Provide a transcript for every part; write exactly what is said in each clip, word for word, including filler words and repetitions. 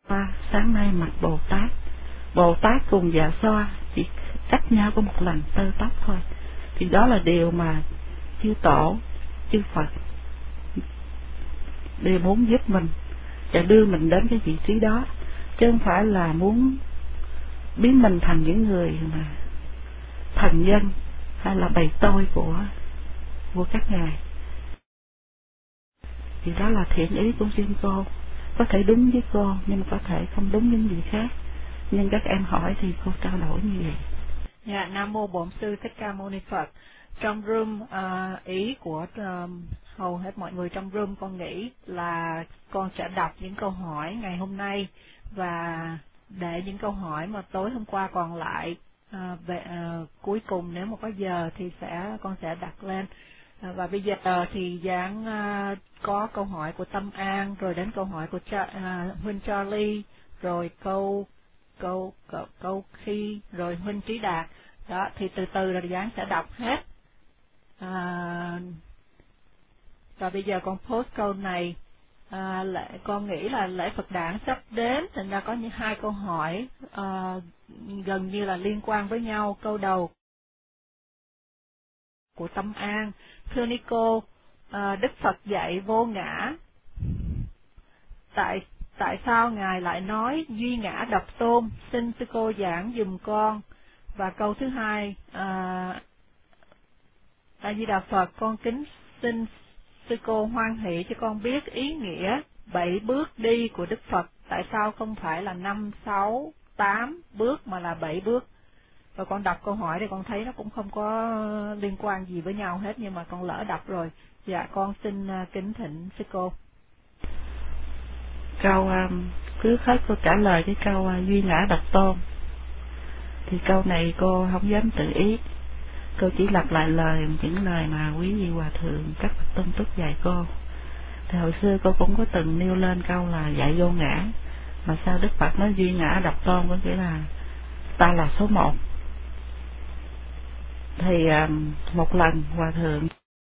Sáng nay mặt Bồ Tát, Bồ Tát cùng Dạ Xoa chỉ cách nhau có một lần tơ tóc thôi. Thì đó là điều mà chư Tổ, chư Phật đều muốn giúp mình và đưa mình đến cái vị trí đó, chứ không phải là muốn biến mình thành những người mà thần dân hay là bày tôi của của các ngài. Thì đó là thiện ý của riêng cô, có thể đúng với cô nhưng mà có thể không đúng những gì khác, nhưng các em hỏi thì cô trao đổi như vậy. Dạ, Nam Mô Bổn Sư Thích Ca Mâu Ni Phật. Trong room, uh, ý của uh, hầu hết mọi người trong room, con nghĩ là con sẽ đọc những câu hỏi ngày hôm nay, và để những câu hỏi mà tối hôm qua còn lại, uh, về uh, cuối cùng nếu mà có giờ thì sẽ con sẽ đặt lên. Uh, và bây giờ thì Giảng uh, có câu hỏi của Tâm An, rồi đến câu hỏi của cha, uh, Huynh Charlie, rồi câu câu câu, câu khi, rồi Huynh Trí Đạt. Đó, thì từ từ là Giảng sẽ đọc hết. À, và bây giờ con post câu này. À, lễ, con nghĩ là lễ Phật đản sắp đến, thành ra có những hai câu hỏi à, gần như là liên quan với nhau. Câu đầu của Tâm An: thưa Nico, à, Đức Phật dạy vô ngã, tại tại sao ngài lại nói duy ngã độc tôn? Xin sư cô giảng dùm con. Và câu thứ hai: à, A Di Đà Phật, con kính xin sư cô hoan hỷ cho con biết ý nghĩa bảy bước đi của Đức Phật, tại sao không phải là năm, sáu, tám bước mà là bảy bước? Và con đọc câu hỏi thì con thấy nó cũng không có liên quan gì với nhau hết, nhưng mà con lỡ đọc rồi. Dạ, con xin kính thỉnh sư cô. Câu cứ hết cô trả lời cái câu uh, duy ngã độc tôn, thì câu này cô không dám tự ý. Cô chỉ lặp lại lời những lời mà quý vị hòa thượng các bậc tôn túc dạy cô. Thì hồi xưa cô cũng có từng nêu lên câu là dạy vô ngã, mà sao Đức Phật nói duy ngã độc tôn, có nghĩa là ta là số một. Thì um, một lần hòa thượng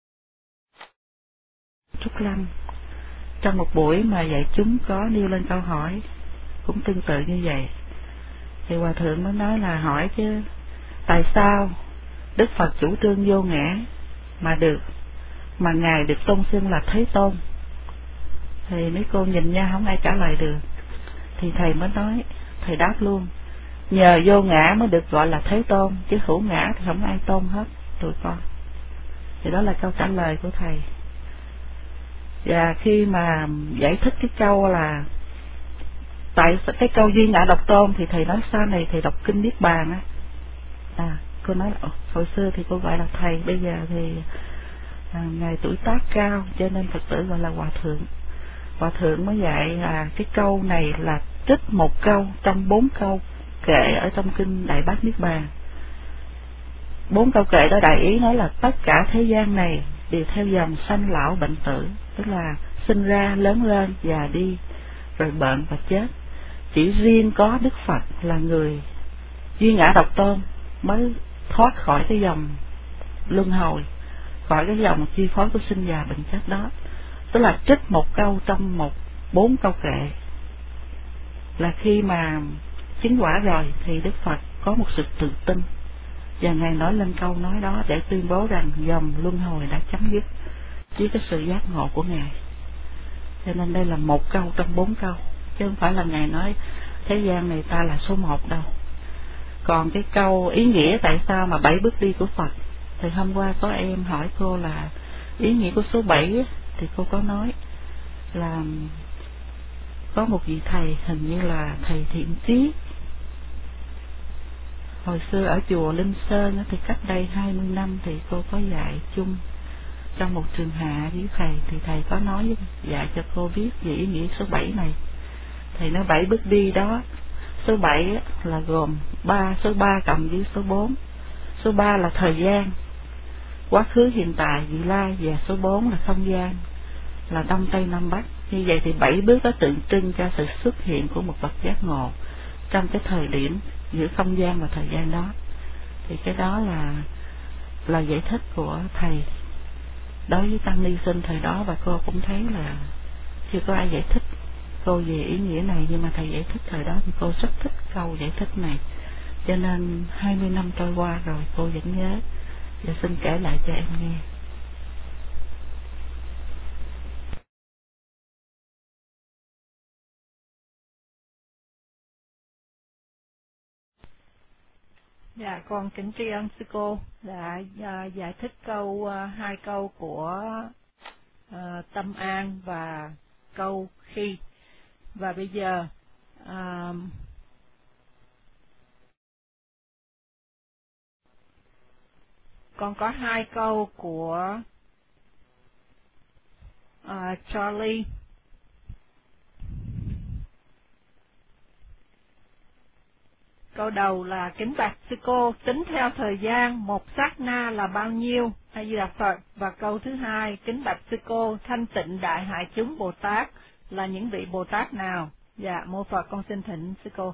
Trúc Lâm trong một buổi mà dạy chúng có nêu lên câu hỏi cũng tương tự như vậy, thì hòa thượng mới nói là hỏi chứ tại sao Đức Phật chủ trương vô ngã mà được mà ngài được tôn xưng là Thế Tôn? Thì mấy cô nhìn nhau không ai trả lời được, thì thầy mới nói, thầy đáp luôn: nhờ vô ngã mới được gọi là Thế Tôn, chứ hữu ngã thì không ai tôn hết tụi con. Thì đó là câu trả lời của thầy. Và khi mà giải thích cái câu là tại cái câu duy ngã độc tôn, thì thầy nói sau này thầy đọc kinh Niết Bàn á. À, cô nói là hồi xưa thì cô gọi là thầy, bây giờ thì à, ngài tuổi tác cao cho nên Phật tử gọi là hòa thượng. Hòa thượng mới dạy là cái câu này là trích một câu trong bốn câu kệ ở trong kinh Đại Bát Niết Bàn. Bốn câu kệ đó đại ý nói là tất cả thế gian này đều theo dòng sanh lão bệnh tử, tức là sinh ra, lớn lên, già đi, rồi bệnh và chết. Chỉ riêng có Đức Phật là người duy ngã độc tôn mới thoát khỏi cái dòng luân hồi, khỏi cái dòng chi phối của sinh già bệnh chết đó. Tức là trích một câu trong một bốn câu kệ, là khi mà chứng quả rồi thì Đức Phật có một sự tự tin, và ngài nói lên câu nói đó để tuyên bố rằng dòng luân hồi đã chấm dứt với cái sự giác ngộ của ngài. Cho nên đây là một câu trong bốn câu, chứ không phải là ngài nói thế gian này ta là số một đâu. Còn cái câu ý nghĩa tại sao mà bảy bước đi của Phật, thì hôm qua có em hỏi cô là ý nghĩa của số bảy, thì cô có nói là có một vị thầy, hình như là thầy Thiện Trí, hồi xưa ở chùa Linh Sơn thì cách đây hai mươi năm thì cô có dạy chung trong một trường hạ với thầy, thì thầy có nói dạy cho cô biết về ý nghĩa số bảy này. Thầy nói bảy bước đi đó, số bảy là gồm ba, số ba cộng với số bốn. Số ba là thời gian, quá khứ, hiện tại, vị lai, và số bốn là không gian, là đông tây nam bắc. Như vậy thì bảy bước đó tượng trưng cho sự xuất hiện của một bậc giác ngộ trong cái thời điểm giữa không gian và thời gian đó. Thì cái đó là là giải thích của thầy đối với tăng ni sinh thời đó, và cô cũng thấy là chưa có ai giải thích cô về ý nghĩa này, nhưng mà thầy giải thích thời đó thì cô rất thích câu giải thích này, cho nên hai mươi năm trôi qua rồi cô vẫn nhớ, và xin kể lại cho em nghe. Dạ, con kính tri ân sư cô đã uh, giải thích câu uh, hai câu của uh, tâm an và câu khi. Và bây giờ uh, con có hai câu của uh, Charlie. Câu đầu là: kính bạch sư cô, tính theo thời gian một sát na là bao nhiêu? A Di Đà Phật. Và câu thứ hai: kính bạch sư cô, thanh tịnh đại hải chúng Bồ Tát là những vị Bồ Tát nào? Dạ, mô Phật, con xin thỉnh sư cô.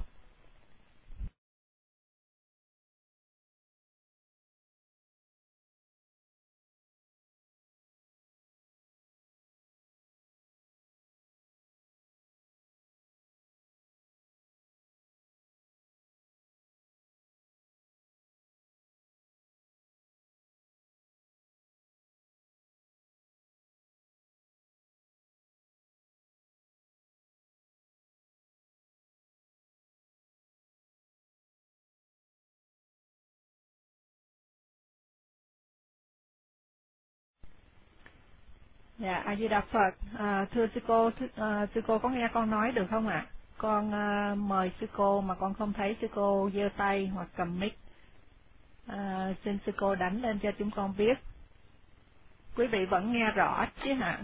Dạ, A Di Đà Phật. À, thưa sư cô, thưa, à, sư cô có nghe con nói được không ạ? Con à, mời sư cô mà con không thấy sư cô giơ tay hoặc cầm mic. À, xin sư cô đánh lên cho chúng con biết. Quý vị vẫn nghe rõ chứ hả?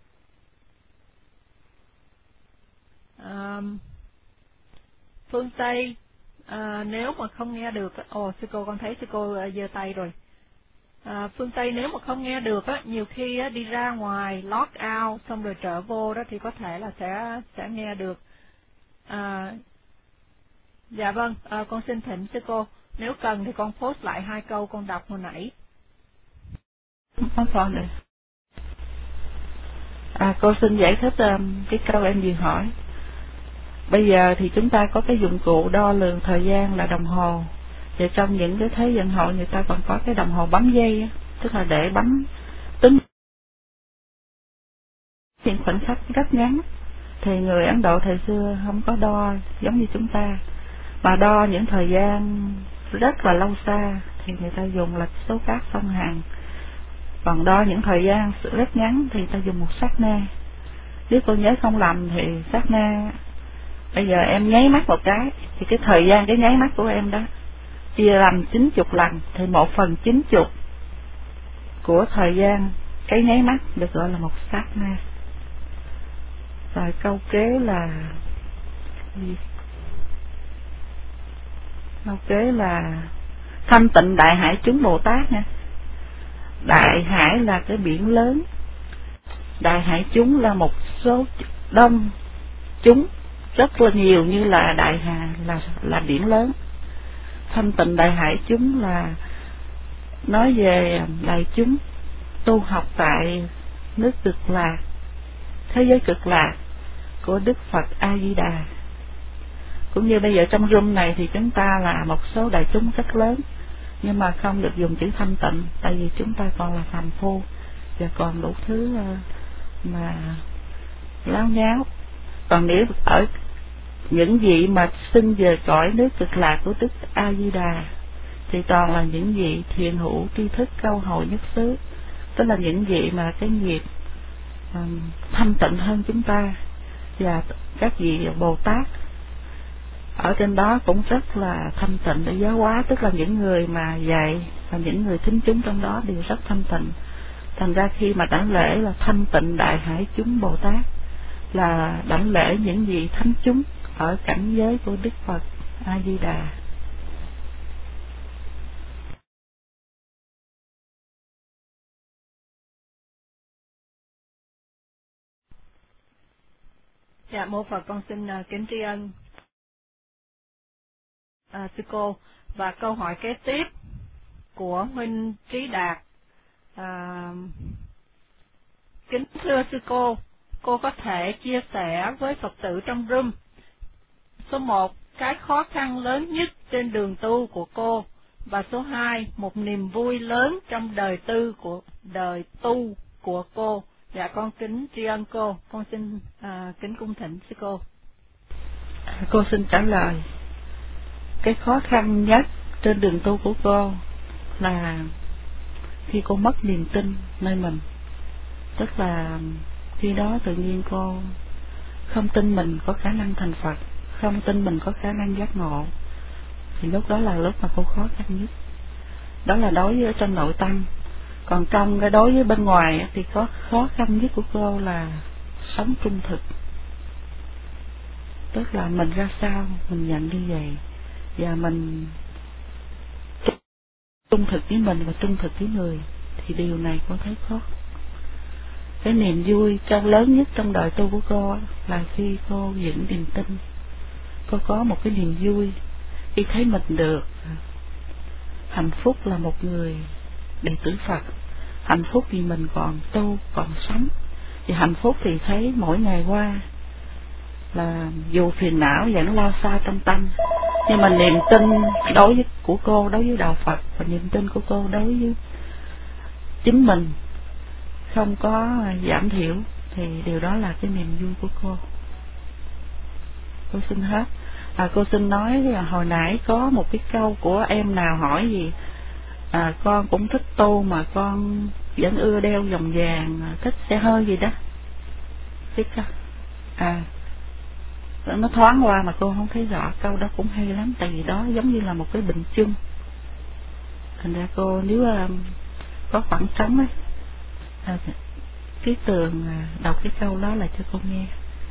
À, phương Tây, à, nếu mà không nghe được, ồ sư cô con thấy sư cô giơ tay rồi. À, phương Tây nếu mà không nghe được á, nhiều khi á, đi ra ngoài log out xong rồi trở vô đó thì có thể là sẽ sẽ nghe được. À, dạ vâng, à, con xin thỉnh sư cô, nếu cần thì con post lại hai câu con đọc hồi nãy. Không còn được. À, cô xin giải thích um, cái câu em vừa hỏi. Bây giờ thì chúng ta có cái dụng cụ đo lường thời gian là đồng hồ. Và trong những cái thế vận hội người ta còn có cái đồng hồ bấm giây, tức là để bấm tính những khoảnh khắc rất ngắn. Thì người Ấn Độ thời xưa không có đo giống như chúng ta, mà đo những thời gian rất là lâu xa thì người ta dùng là số cát song hàng. Còn đo những thời gian rất ngắn thì ta dùng một sát na. Nếu tôi nhớ không lầm thì sát na, bây giờ em nháy mắt một cái thì cái thời gian cái nháy mắt của em đó chia làm chín chục lần, thì một phần chín chục của thời gian cái nháy mắt được gọi là một sát na. Rồi câu kế là câu kế là thanh tịnh đại hải chúng Bồ Tát nha. Đại hải là cái biển lớn, đại hải chúng là một số đông chúng rất là nhiều, như là đại hà là là biển lớn. Thanh tịnh đại hải chúng là nói về đại chúng tu học tại nước Cực Lạc, thế giới Cực Lạc của Đức Phật A Di Đà. Cũng như bây giờ trong room này thì chúng ta là một số đại chúng rất lớn, nhưng mà không được dùng chữ thanh tịnh, tại vì chúng ta còn là phàm phu và còn đủ thứ mà láo nháo. Còn nếu ở những vị mà sinh về cõi nước Cực Lạc của Đức A Di Đà thì toàn là những vị thiện hữu tri thức câu hồi nhất xứ, tức là những vị mà cái nghiệp um, thanh tịnh hơn chúng ta. Và các vị Bồ Tát ở trên đó cũng rất là thanh tịnh để giáo hóa, tức là những người mà dạy và những người thính chúng trong đó đều rất thanh tịnh. Thành ra khi mà đảnh lễ là thanh tịnh đại hải chúng Bồ Tát, là đảnh lễ những vị thánh chúng ở cảnh giới của Đức Phật A Di Đà. Dạ, mô Phật, con xin uh, kính tri ân uh, sư cô. Và câu hỏi kế tiếp của Huynh Trí Đạt: uh, kính thưa sư cô, cô có thể chia sẻ với Phật tử trong room. Số một, cái khó khăn lớn nhất trên đường tu của cô. Và số hai, một niềm vui lớn trong đời tư của đời tu của cô. Dạ con kính tri ân cô, con xin à, kính cung thỉnh sư cô. Cô xin trả lời. Cái khó khăn nhất trên đường tu của cô là khi cô mất niềm tin nơi mình. Tức là khi đó tự nhiên cô không tin mình có khả năng thành Phật, không tin mình có khả năng giác ngộ, thì lúc đó là lúc mà cô khó khăn nhất. Đó là đối với ở trong nội tâm. Còn trong cái đối với bên ngoài thì có khó khăn nhất của cô là sống trung thực. Tức là mình ra sao mình nhận như vậy, và mình trung thực với mình và trung thực với người, thì điều này cô thấy khó. Cái niềm vui trong lớn nhất trong đời tu của cô là khi cô vững niềm tin. Cô có một cái niềm vui khi thấy mình được hạnh phúc là một người đệ tử Phật, hạnh phúc vì mình còn tu, còn sống. Thì hạnh phúc thì thấy mỗi ngày qua là dù phiền não vẫn lo xa trong tâm, nhưng mà niềm tin đối với của cô đối với đạo Phật và niềm tin của cô đối với chính mình không có giảm thiểu, thì điều đó là cái niềm vui của cô. Cô xin hết. À, cô xin nói là hồi nãy có một cái câu của em nào hỏi gì à, con cũng thích tu mà con vẫn ưa đeo vòng vàng, thích xe hơi gì đó. Biết không? À, nó thoáng qua mà cô không thấy rõ. Câu đó cũng hay lắm, tại vì đó giống như là một cái bình chung. Thành ra cô nếu um, có khoảng trống ấy, à, cái tường đọc cái câu đó là cho cô nghe.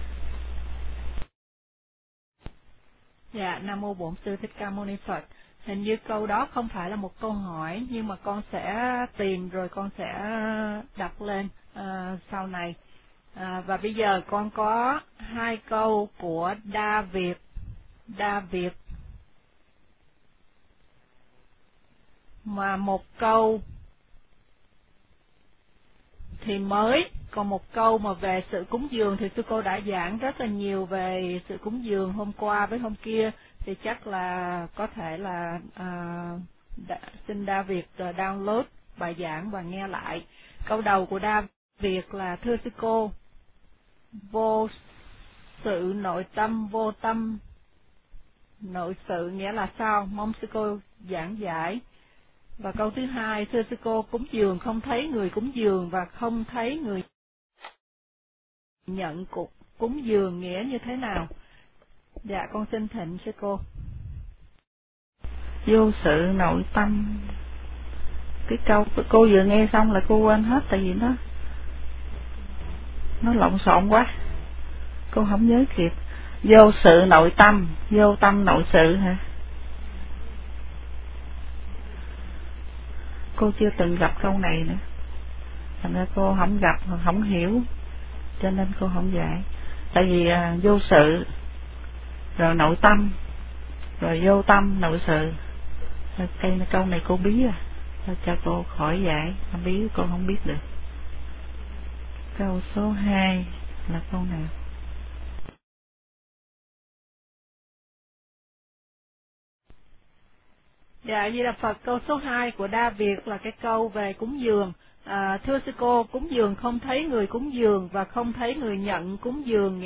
Dạ, Nam Mô Bổn Sư Thích Ca Mâu Ni Phật. Hình như câu đó không phải là một câu hỏi, nhưng mà con sẽ tìm rồi con sẽ đặt lên uh, sau này. À, và bây giờ con có hai câu của Đa Việt. Đa Việt. Mà một câu thì mới, còn một câu mà về sự cúng dường thì sư cô đã giảng rất là nhiều về sự cúng dường hôm qua với hôm kia, thì chắc là có thể là uh, đã, xin Đa Việt uh, download bài giảng và nghe lại. Câu đầu của Đa Việt là: thưa sư cô, vô sự nội tâm, vô tâm nội sự nghĩa là sao? Mong sư cô giảng giải. Và câu thứ hai: thưa sư cô, cúng dường không thấy người cúng dường và không thấy người nhận cục cúng dường nghĩa như thế nào? Dạ con xin thỉnh sư cô. Vô sự nội tâm, cái câu cô vừa nghe xong là cô quên hết, tại vì nó nó lộn xộn quá, cô không nhớ kịp. Vô sự nội tâm, vô tâm nội sự hả? Cô chưa từng gặp câu này nữa, thành ra cô không gặp, không hiểu, cho nên cô không giải. Tại vì à, vô sự rồi nội tâm rồi vô tâm nội sự, cây câu này cô bí à, cho, cho cô khỏi giải, không bí cô không biết được. Câu số hai là câu nào? Dạ, Di Đà Phật. Câu số hai của Đa Việt là cái câu về cúng dường. À, thưa sư cô, cúng dường không thấy người cúng dường và không thấy người nhận cúng dường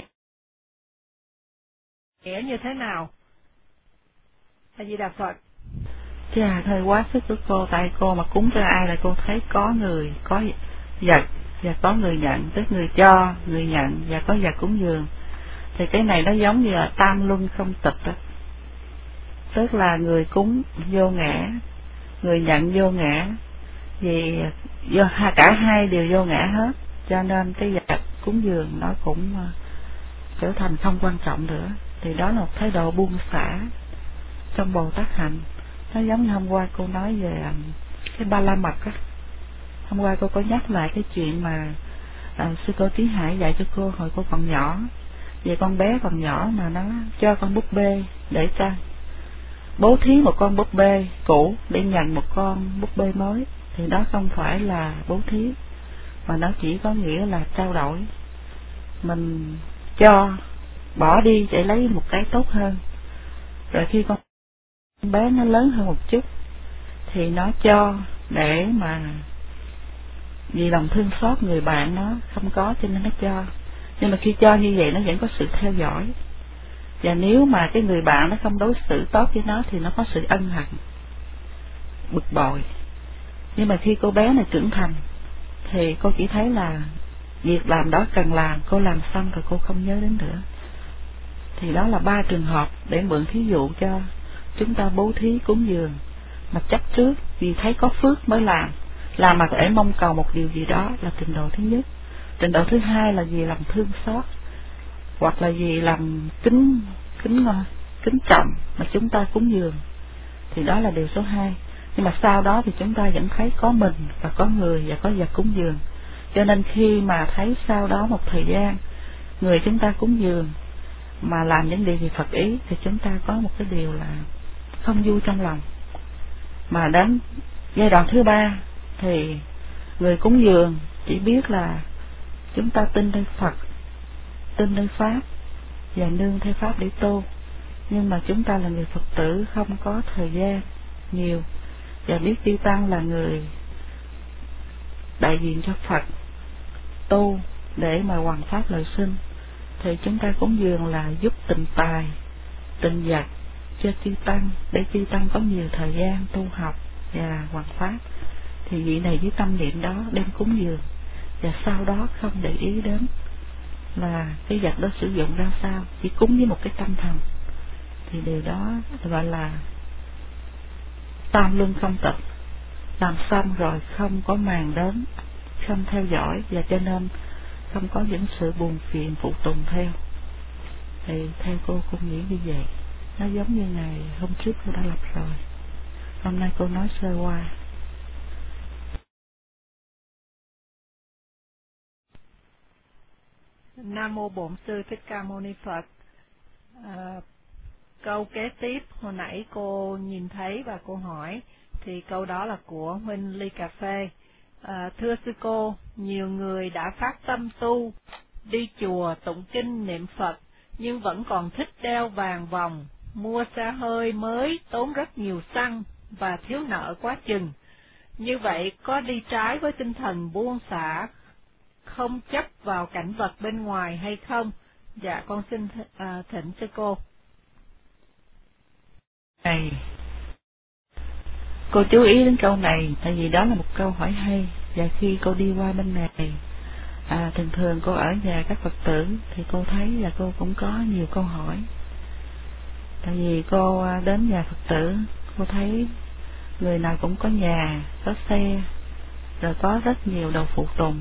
nghĩa như thế nào? Di Đà Phật. Chà, hơi quá sức của cô, tại cô mà cúng cho ai là cô thấy có người, có vật và có người nhận, tức người cho, người nhận và có vật cúng dường. Thì cái này nó giống như là tam luân không tịch đó. Tức là người cúng vô ngã, người nhận vô ngã, vì do cả hai đều vô ngã hết, cho nên cái vật cúng dường nó cũng trở thành không quan trọng nữa. Thì đó là một thái độ buông xả trong Bồ Tát hạnh. Nó giống như hôm qua cô nói về cái ba la mật á. Hôm qua cô có nhắc lại cái chuyện mà à, sư cô Tiến Hải dạy cho cô hồi cô còn nhỏ, về con bé còn nhỏ mà nó cho con búp bê để cho bố thí một con búp bê cũ để nhận một con búp bê mới, thì đó không phải là bố thí, mà nó chỉ có nghĩa là trao đổi. mình cho, bỏ đi để lấy một cái tốt hơn. Rồi khi con bé nó lớn hơn một chút thì nó cho để mà vì lòng thương xót người bạn nó không có cho nên nó cho. Nhưng mà khi cho như vậy nó vẫn có sự theo dõi. Và nếu mà cái người bạn nó không đối xử tốt với nó thì nó có sự ân hận, bực bội. Nhưng mà khi cô bé này trưởng thành thì cô chỉ thấy là việc làm đó cần làm, cô làm xong rồi cô không nhớ đến nữa. Thì đó là ba trường hợp để mượn thí dụ cho chúng ta bố thí cúng dường mà chấp trước vì thấy có phước mới làm, làm mà để mong cầu một điều gì đó là trình độ thứ nhất. Trình độ thứ hai là vì lòng thương xót hoặc là vì lòng kính kính kính trọng mà chúng ta cúng dường, thì đó là điều số hai. Nhưng mà sau đó thì chúng ta vẫn thấy có mình và có người và có vật cúng dường. Cho nên khi mà thấy sau đó một thời gian người chúng ta cúng dường mà làm những điều gì Phật ý thì chúng ta có một cái điều là không vui trong lòng. Mà đến giai đoạn thứ ba thì người cúng dường chỉ biết là chúng ta tin nơi Phật, tin nơi Pháp và nương theo Pháp để tu. Nhưng mà chúng ta là người Phật tử không có thời gian nhiều và biết Chư Tăng là người đại diện cho Phật tu để mà hoằng pháp lợi sinh, thì chúng ta cúng dường là giúp tình tài, tình vật cho Chư Tăng để Chư Tăng có nhiều thời gian tu học và hoằng pháp. Thì vị này với tâm niệm đó đem cúng dường và sau đó không để ý đến là cái vật đó sử dụng ra sao, chỉ cúng với một cái tâm thần, thì điều đó gọi là tam luân không tịch. Làm xong rồi không có màng đến, không theo dõi, và cho nên không có những sự buồn phiền phụ tùng theo. Thì theo cô cô nghĩ như vậy. Nó giống như ngày hôm trước cô đã lập rồi, hôm nay cô nói sơ qua. Nam mô Bổn Sư Thích Ca Mâu Ni Phật. À, câu kế tiếp hồi nãy cô nhìn thấy và cô hỏi, thì câu đó là của Huynh Ly Cà Phê. À, thưa sư cô, nhiều người đã phát tâm tu, đi chùa tụng kinh niệm Phật, nhưng vẫn còn thích đeo vàng vòng, mua xe hơi mới tốn rất nhiều xăng và thiếu nợ quá chừng. Như vậy có đi trái với tinh thần buông xả, không chấp vào cảnh vật bên ngoài hay không? Dạ con xin th à, thỉnh sư cô. Này, cô chú ý đến câu này, tại vì đó là một câu hỏi hay. Và khi cô đi qua bên này, à, thường thường cô ở nhà các Phật tử thì cô thấy là cô cũng có nhiều câu hỏi. Tại vì cô đến nhà Phật tử, cô thấy người nào cũng có nhà, có xe, rồi có rất nhiều đồ phụ tùng.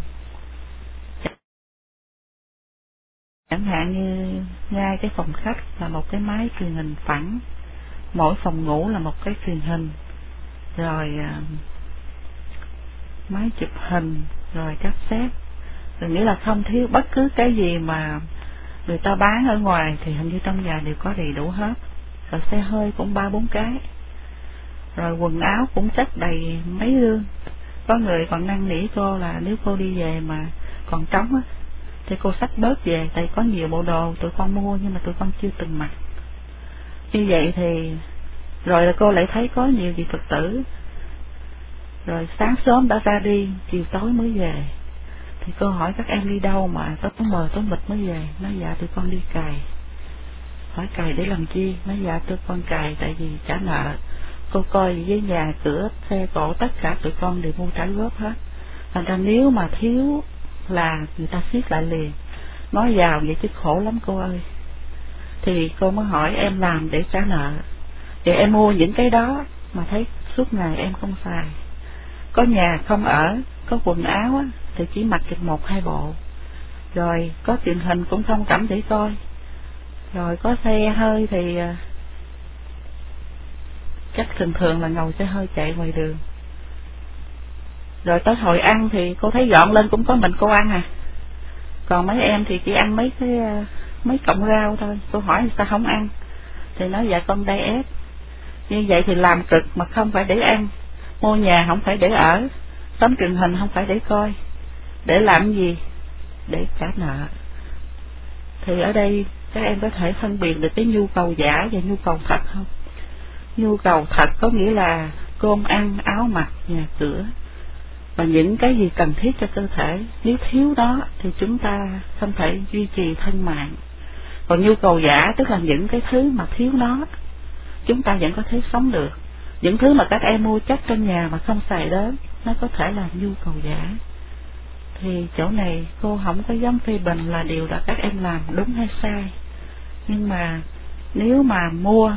Chẳng hạn như ngay cái phòng khách là một cái máy truyền hình phẳng, mỗi phòng ngủ là một cái truyền hình, rồi à, máy chụp hình, rồi cassette, rồi nghĩa là không thiếu bất cứ cái gì mà người ta bán ở ngoài thì hình như trong nhà đều có đầy đủ hết. Rồi xe hơi cũng ba bốn cái, rồi quần áo cũng chất đầy mấy rương. Có người còn năn nỉ cô là nếu cô đi về mà còn trống á thì cô xách bớt về, tại có nhiều bộ đồ tụi con mua nhưng mà tụi con chưa từng mặc. Như vậy thì rồi là cô lại thấy có nhiều vị Phật tử rồi sáng sớm đã ra đi, chiều tối mới về. Thì cô hỏi các em đi đâu mà tối mờ tối mịt mới về? Nói dạ tụi con đi cày. Hỏi cày để làm chi? Nói dạ tụi con cày tại vì trả nợ. Cô coi với nhà cửa xe cộ tất cả tụi con đều mua trả góp hết. Thành ra nếu mà thiếu là người ta siết lại liền. Nói vào vậy chứ khổ lắm cô ơi. Thì cô mới hỏi em làm để trả nợ, vậy em mua những cái đó mà thấy suốt ngày em không xài, có nhà không ở, có quần áo á, thì chỉ mặc được một hai bộ, rồi có truyền hình cũng không cảm để coi, rồi có xe hơi thì chắc thường thường là ngồi xe hơi chạy ngoài đường. Rồi tới hồi ăn thì cô thấy dọn lên cũng có mình cô ăn à, còn mấy em thì chỉ ăn mấy cái mấy cọng rau thôi. Cô hỏi sao không ăn thì nói dạ con diet. Như vậy thì làm cực mà không phải để ăn, mua nhà không phải để ở, sắm truyền hình không phải để coi, để làm gì? Để trả nợ. Thì ở đây các em có thể phân biệt được cái nhu cầu giả và nhu cầu thật không? Nhu cầu thật có nghĩa là cơm ăn, áo mặc, nhà cửa và những cái gì cần thiết cho cơ thể. Nếu thiếu đó thì chúng ta không thể duy trì thân mạng. Còn nhu cầu giả tức là những cái thứ mà thiếu nó chúng ta vẫn có thể sống được. Những thứ mà các em mua chắc trong nhà mà không xài đến, nó có thể là nhu cầu giả. Thì chỗ này cô không có dám phê bình là điều đó các em làm đúng hay sai. Nhưng mà nếu mà mua,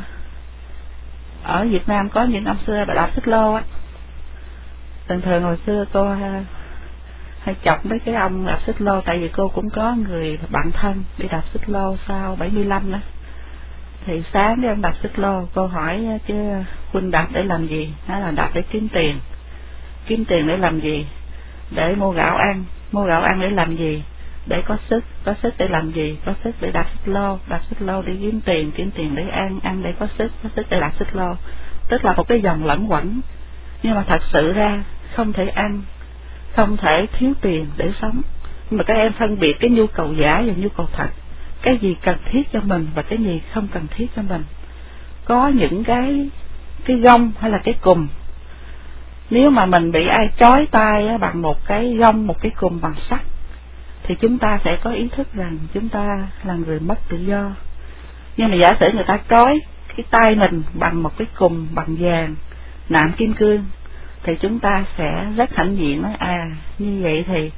ở Việt Nam có những ông xưa đạp xích lô á, thường thường hồi xưa cô hay chọc mấy cái ông đạp xích lô, tại vì cô cũng có người bạn thân đi đạp xích lô sau bảy mươi lăm đó. Thì sáng cái ông đạp xích lô, cô hỏi chứ Huynh đạp để làm gì? Nói là đạp để kiếm tiền. Kiếm tiền để làm gì? Để mua gạo ăn. Mua gạo ăn để làm gì? Để có sức. Có sức để làm gì? Có sức để đạp xích lô. Đạp xích lô để kiếm tiền. Kiếm tiền để ăn. Ăn để có sức. Có sức để đạp xích lô. Tức là một cái dòng lẫn quẩn. Nhưng mà thật sự ra không thể ăn, không thể thiếu tiền để sống. Nhưng mà các em phân biệt cái nhu cầu giả và nhu cầu thật. Cái gì cần thiết cho mình và cái gì không cần thiết cho mình. Có những cái cái gông hay là cái cùm, nếu mà mình bị ai trói tay bằng một cái gông, một cái cùm bằng sắt, thì chúng ta sẽ có ý thức rằng chúng ta là người mất tự do. Nhưng mà giả sử người ta trói cái tay mình bằng một cái cùm bằng vàng, nạm kim cương, thì chúng ta sẽ rất hãnh diện nói à, như vậy thì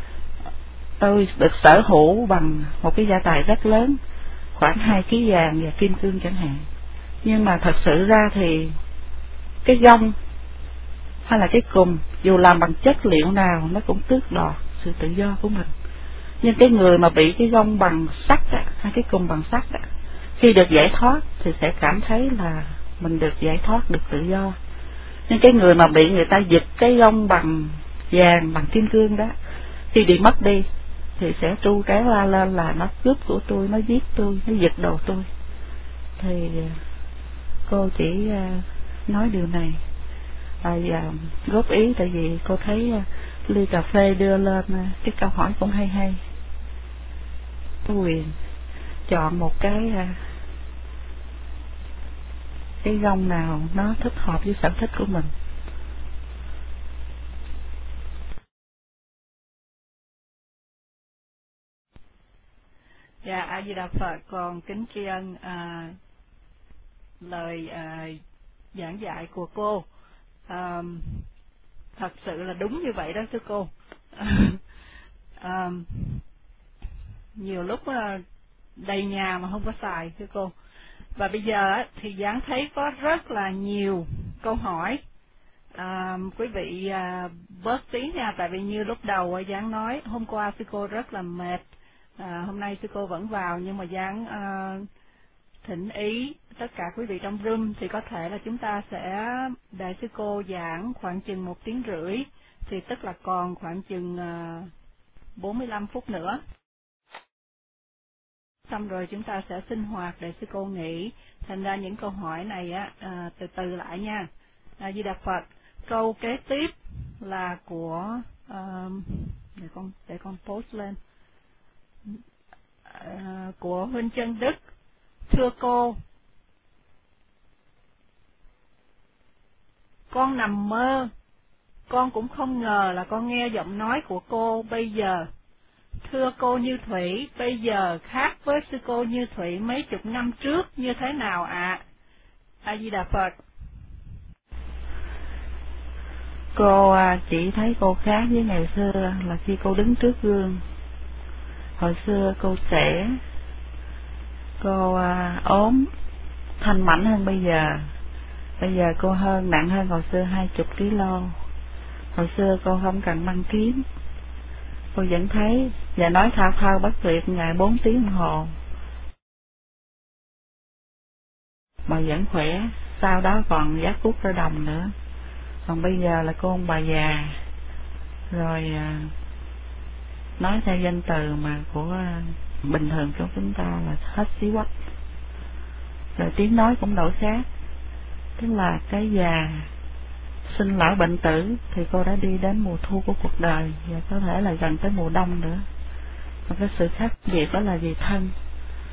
tôi được sở hữu bằng một cái gia tài rất lớn, khoảng hai ký vàng và kim cương chẳng hạn. Nhưng mà thật sự ra thì cái gông hay là cái cùm dù làm bằng chất liệu nào nó cũng tước đoạt sự tự do của mình. Nhưng cái người mà bị cái gông bằng sắt á, hay cái cùm bằng sắt á, khi được giải thoát thì sẽ cảm thấy là mình được giải thoát, được tự do. Nhưng cái người mà bị người ta giật cái gông bằng vàng, bằng kim cương đó, khi bị mất đi thì sẽ tru cái la lên là nó cướp của tôi, nó giết tôi, nó giật đồ tôi. Thì cô chỉ nói điều này và góp ý, tại vì cô thấy ly cà phê đưa lên cái câu hỏi cũng hay hay. Có quyền chọn một cái cái gông nào nó thích hợp với sở thích của mình. Dạ, A Di Đà Phật. Còn kính tri ân à, lời à, giảng dạy của cô. À, thật sự là đúng như vậy đó thưa cô. à, nhiều lúc à, đầy nhà mà không có xài thưa cô. Và bây giờ thì Giáng thấy có rất là nhiều câu hỏi. À, quý vị à, bớt tí nha, tại vì như lúc đầu Giáng nói hôm qua sư cô rất là mệt. À, hôm nay sư cô vẫn vào, nhưng mà Giáng à, thỉnh ý tất cả quý vị trong room thì có thể là chúng ta sẽ để sư cô giảng khoảng chừng một tiếng rưỡi, thì tức là còn khoảng chừng à, bốn mươi lăm phút nữa. Xong rồi chúng ta sẽ sinh hoạt để sư cô nghỉ. Thành ra những câu hỏi này á à, từ từ lại nha. A Di Đà Phật. Câu kế tiếp là của à, để con để con post lên. À, của Huynh Chân Đức. Thưa cô, con nằm mơ, con cũng không ngờ là con nghe giọng nói của cô bây giờ. Thưa cô Như Thủy, bây giờ khác với sư cô Như Thủy mấy chục năm trước như thế nào ạ? À? A Di Đà Phật. Cô chỉ thấy cô khác với ngày xưa là khi cô đứng trước gương. Hồi xưa cô trẻ, cô ốm, thanh mảnh hơn bây giờ. Bây giờ cô hơn, nặng hơn hồi xưa hai chục ký lô. Hồi xưa cô không cần băng kiếm, cô vẫn thấy và nói thao thao bất tuyệt ngày bốn tiếng đồng hồ mà vẫn khỏe. Sau đó còn giác cút ra đồng nữa. Còn bây giờ là cô ông bà già rồi, à, nói theo danh từ mà của à, bình thường của chúng ta là hết xí quách. Rồi tiếng nói cũng đổi khác, tức là cái già sinh lão bệnh tử thì cô đã đi đến mùa thu của cuộc đời, và có thể là gần tới mùa đông nữa. Còn cái sự khác biệt đó là gì? Thân.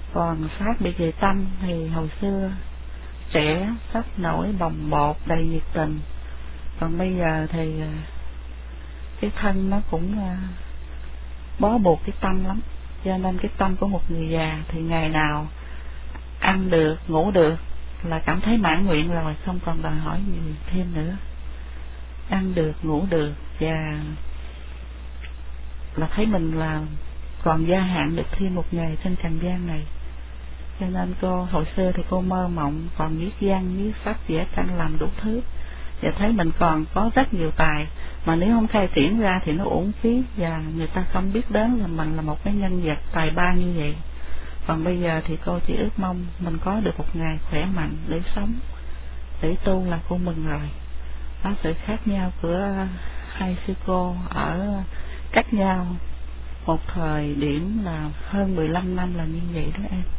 Còn pháp bị về tâm thì hồi xưa trẻ, sốc nổi, bồng bột, đầy nhiệt tình. Còn bây giờ thì cái thân nó cũng bó buộc cái tâm lắm. Cho nên cái tâm của một người già thì ngày nào ăn được, ngủ được là cảm thấy mãn nguyện rồi, không còn đòi hỏi gì thêm nữa. Ăn được, ngủ được và là thấy mình là còn gia hạn được thêm một ngày trên trần gian này. Cho nên cô hồi xưa thì cô mơ mộng còn viết văn, viết sách, vẽ tranh, làm đủ thứ, và thấy mình còn có rất nhiều tài, mà nếu không khai triển ra thì nó uổng phí và người ta không biết đến là mình là một cái nhân vật tài ba như vậy. Còn bây giờ thì cô chỉ ước mong mình có được một ngày khỏe mạnh để sống, để tu là cô mừng rồi. Đó, sự khác nhau của hai sư cô ở cách nhau một thời điểm là hơn mười lăm năm là như vậy đó em.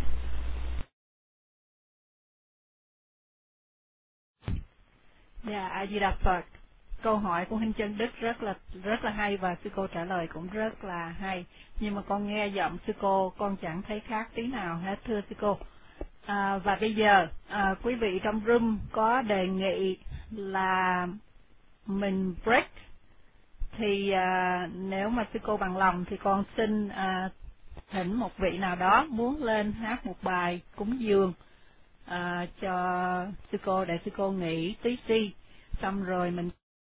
Dạ, A Di Đà Phật. Câu hỏi của Hình Chân Đức rất là rất là hay và sư cô trả lời cũng rất là hay. Nhưng mà con nghe giọng sư cô, con chẳng thấy khác tí nào hết, thưa sư cô. À, và bây giờ à, quý vị trong room có đề nghị là mình break, thì à, nếu mà sư cô bằng lòng thì con xin à, thỉnh một vị nào đó muốn lên hát một bài cúng dường à, cho sư cô, để sư cô nghỉ tí xí, xong rồi mình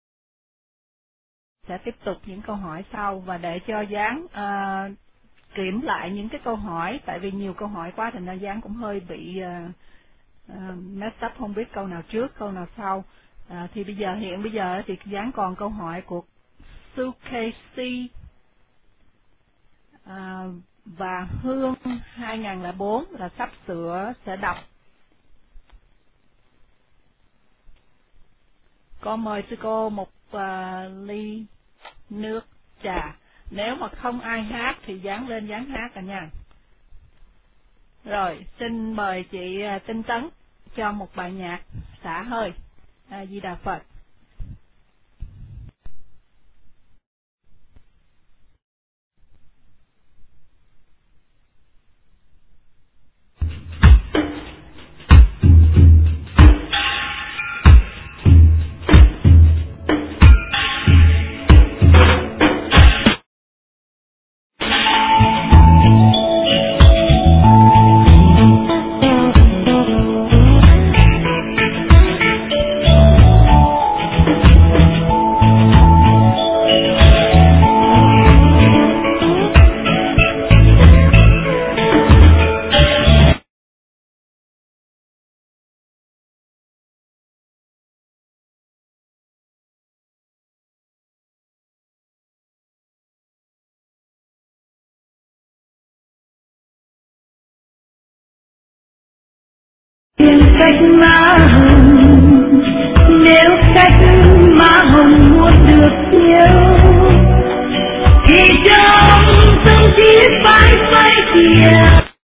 sẽ tiếp tục những câu hỏi sau. Và để cho Giáng à, kiểm lại những cái câu hỏi, tại vì nhiều câu hỏi quá thành ra Giáng cũng hơi bị à, à, mess up, không biết câu nào trước câu nào sau. À, thì bây giờ hiện bây giờ thì Giáng còn câu hỏi của Sukeshi à, và Hương hai nghìn lẻ bốn là sắp sửa sẽ đọc. Con mời sư cô một uh, ly nước trà. Nếu mà không ai hát thì dán lên dán hát cả nhà. Rồi, xin mời chị Tinh Tấn cho một bài nhạc xả hơi. A Di Đà Phật. Cách má hồng, nếu cách má hồng muốn được yêu thì trong tâm trí phải phải kia.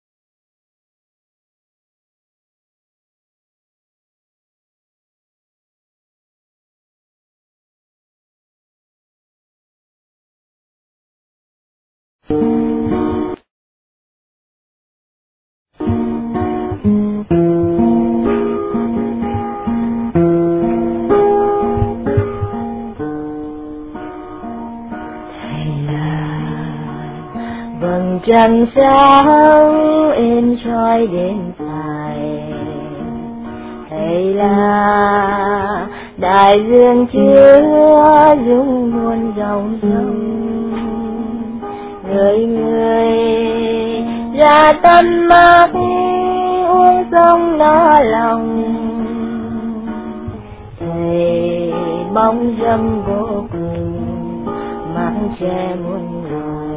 Trăng sáng êm trói đêm dài, hay là đại dương chứa dung muôn dòng sông, người người ra tâm mắt uống sông nó lòng, thầy bóng dâm vô cùng mắc che muôn loài.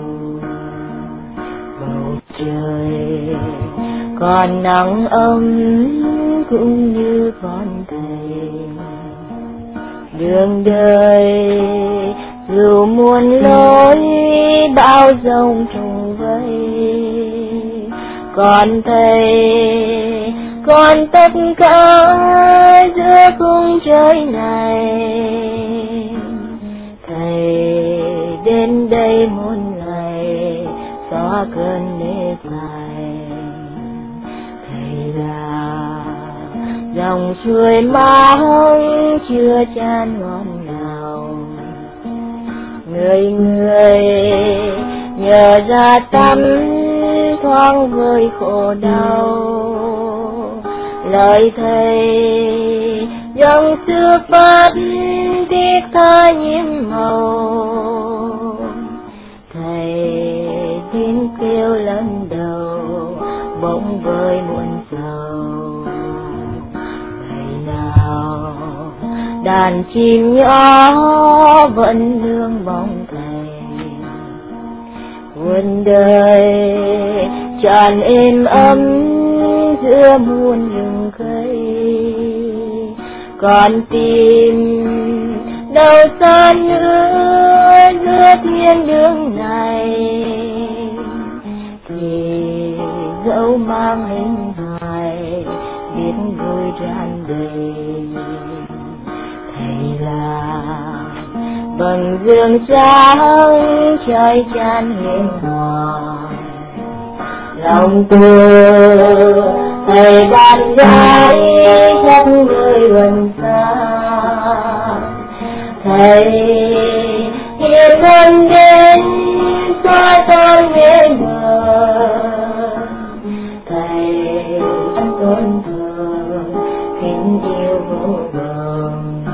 Trời còn nắng ấm cũng như con thầy, đường đời dù muôn lối bao dòng trùng vây, còn thầy còn tất cả giữa khung trời này. Thầy đến đây một ngày xóa cơn mê dài, dòng suối mãi chưa chan ngọt ngào. Người người nhờ ra tâm thoáng vơi khổ đau, lời thầy dòng xưa vẫn tiếc tha nhiễm màu. Thầy tiếng kêu lần đầu bỗng vơi muộn sầu. Ngày nào đàn chim nhỏ vẫn nương bóng thầy, muôn đời tràn êm ấm giữa muôn rừng cây. Con tim đâu xa nữa giữa thiên đường này, thì dẫu mang hình hài biết vui tràn đầy. Thầy là vầng dương sáng trời chan hiền hòa, lòng tôi thầy đàn gái khắp nơi gần xa. Thầy hiền hơn đến xóa tôi mê mờ, thầy chẳng tôn thường kính yêu vô bờ.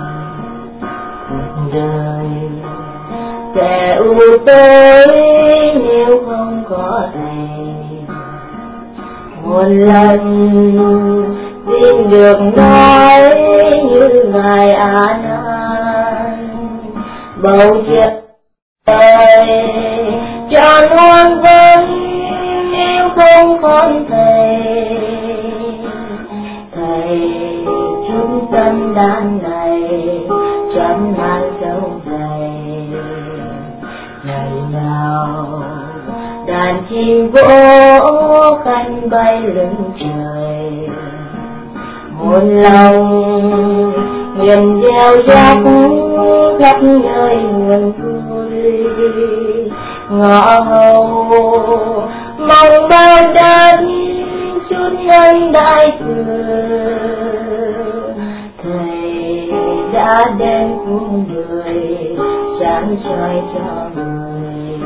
Cuộc đời sẽ u tối nếu không có thầy, một lần xin được nói như ngài An An. Bầu trời tròn hoang vắng nếu không còn thầy, thầy chúng tâm đàn này trăm ngàn sâu dày. Ngày nào đàn chim vỗ cánh bay lưng trời, một lòng nguyện gieo rắc khắp nơi nguồn vui. Ngõ hầu mong bao đất chút nhân đại thừa, thầy đã đem cùng đời sáng soi cho người.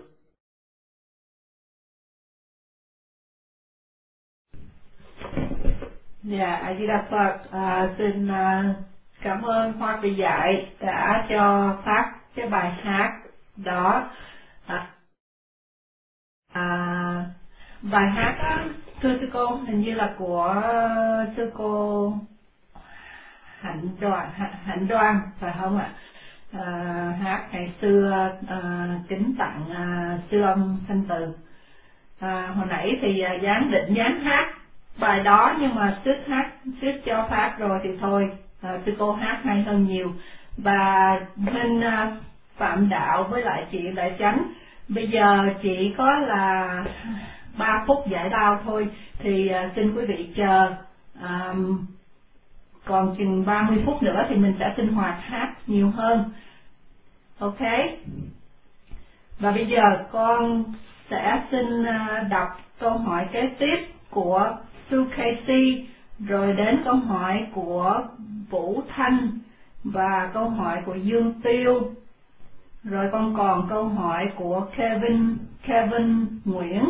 Dạ, A Di Đà Phật. À, xin à, cảm ơn Hoa Vị Dạy đã cho phát cái bài hát đó. À, à, bài hát đó, thưa sư cô, hình như là của sư cô Hạnh Đoan, Hạnh Đoan phải không ạ? À, hát ngày xưa à, kính tặng à, sư ông Thanh Từ. À, hồi nãy thì à, dán định dán hát bài đó, nhưng mà sức hát sức cho phát rồi thì thôi, à, sư cô hát hay hơn nhiều. Và nên à, Phạm Đạo với lại chị Đại Chánh, bây giờ chỉ có là ba phút giải lao thôi, thì à, xin quý vị chờ, à, còn chừng ba mươi phút nữa thì mình sẽ sinh hoạt hát nhiều hơn. Ok. Và bây giờ con sẽ xin à, đọc câu hỏi kế tiếp của Sue Casey, rồi đến câu hỏi của Vũ Thanh và câu hỏi của Dương Tiêu, rồi con còn câu hỏi của Kevin Kevin Nguyễn.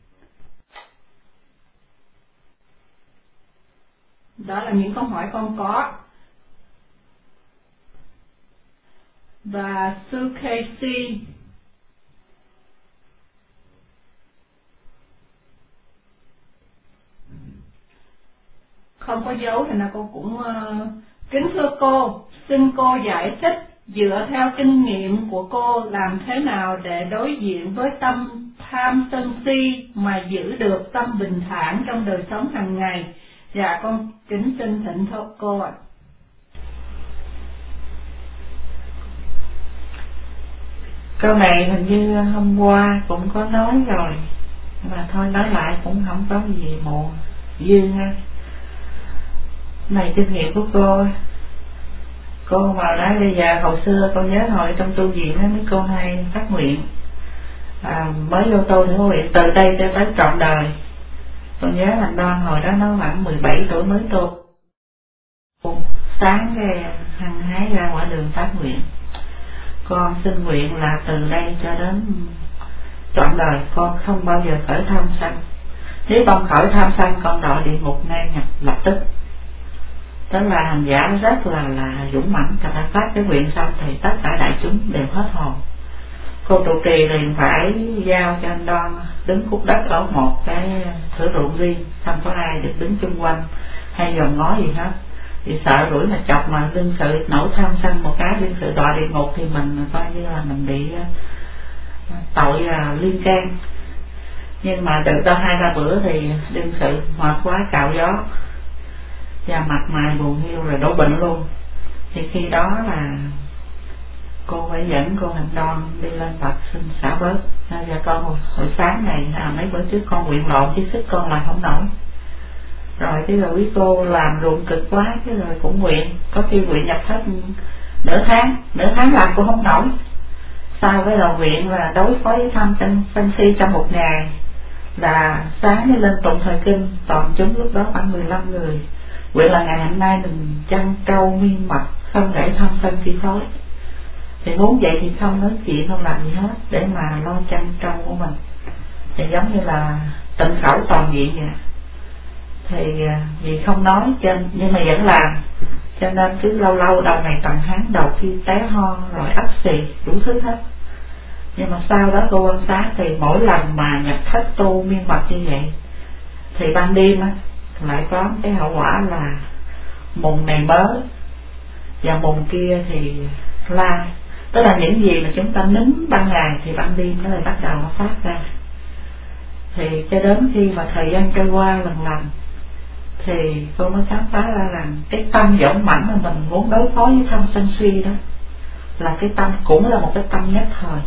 Đó là những câu hỏi con có. Và Sue Casey không có dấu thì là cô cũng uh, kính thưa cô, xin cô giải thích dựa theo kinh nghiệm của cô làm thế nào để đối diện với tâm tham sân si mà giữ được tâm bình thản trong đời sống hàng ngày. Dạ con kính xin thỉnh thốt cô ạ. Câu này hình như hôm qua cũng có nói rồi, mà thôi nói lại cũng không có gì muộn dư ha. Này kinh nghiệm của cô, cô mà nói bây giờ hồi xưa con nhớ hồi trong tu viện á, mấy cô hay phát nguyện, à, mới vô tu thì có nguyện từ đây cho tới trọn đời. Con nhớ Thành Đoan hồi đó nó khoảng mười bảy tuổi mới tu, Sáng cái hăng hái ra ngoài đường phát nguyện, con xin nguyện là từ đây cho đến trọn đời con không bao giờ khởi tham sân. Nếu con khởi tham sân, con đọa địa ngục ngay nhập lập tức. Đó là hành giả rất là là dũng mãnh. Cả ta phát cái nguyện xong thì tất cả đại chúng đều hết hồn. Cô trụ trì liền phải giao cho anh Đoan đứng cút đất ở một cái thửa ruộng riêng, không có ai được đứng chung quanh hay dòm ngó gì hết. Vì sợ rủi mà chọc mà đương sự nổi tham sân một cái, đương sự đọa địa ngục thì mình coi như là mình bị tội là liên can. Nhưng mà được đâu hai ba bữa thì đương sự mệt quá cạo gió và mặt mày buồn hiu rồi đổ bệnh luôn. Thì khi đó là cô phải dẫn cô Hạnh Đoan đi lên Phật xin xả bớt. Và con hồi, hồi sáng này à, mấy bữa trước con quyện lộn chứ sức con làm không nổi. Rồi cái rồi quý cô làm ruộng cực quá, cái rồi cũng nguyện, có khi nguyện nhập thất nửa tháng, nửa tháng làm cũng không nổi. Sau cái đầu nguyện là đối phó với tham sân sân si trong một ngày là sáng mới lên tụng thời kinh, toàn chúng lúc đó khoảng mười lăm người. Nguyện là ngày hôm nay mình chăn trâu miên mật, không để tham sân chi phối. Thì muốn vậy thì không nói chuyện, không làm gì hết để mà lo chăn trâu của mình. Thì giống như là tịnh khẩu toàn diện vậy. Thì vì không nói trên nhưng mà vẫn làm, cho nên cứ lâu lâu đầu này tầng hán, đầu khi té ho rồi ấp xì đủ thứ hết. Nhưng mà sau đó cô quan sát thì mỗi lần mà nhập thất tu miên mật như vậy thì ban đêm á lại có cái hậu quả là mùng này mới và mùng kia thì la. Tức là những gì mà chúng ta nín ban ngày thì ban đêm nó lại bắt đầu nó phát ra. Thì cho đến khi mà thời gian trôi qua lần lần thì cô mới khám phá ra rằng cái tâm dũng mãnh mà mình muốn đối phó với tham sân si đó là cái tâm cũng là một cái tâm nhất thời.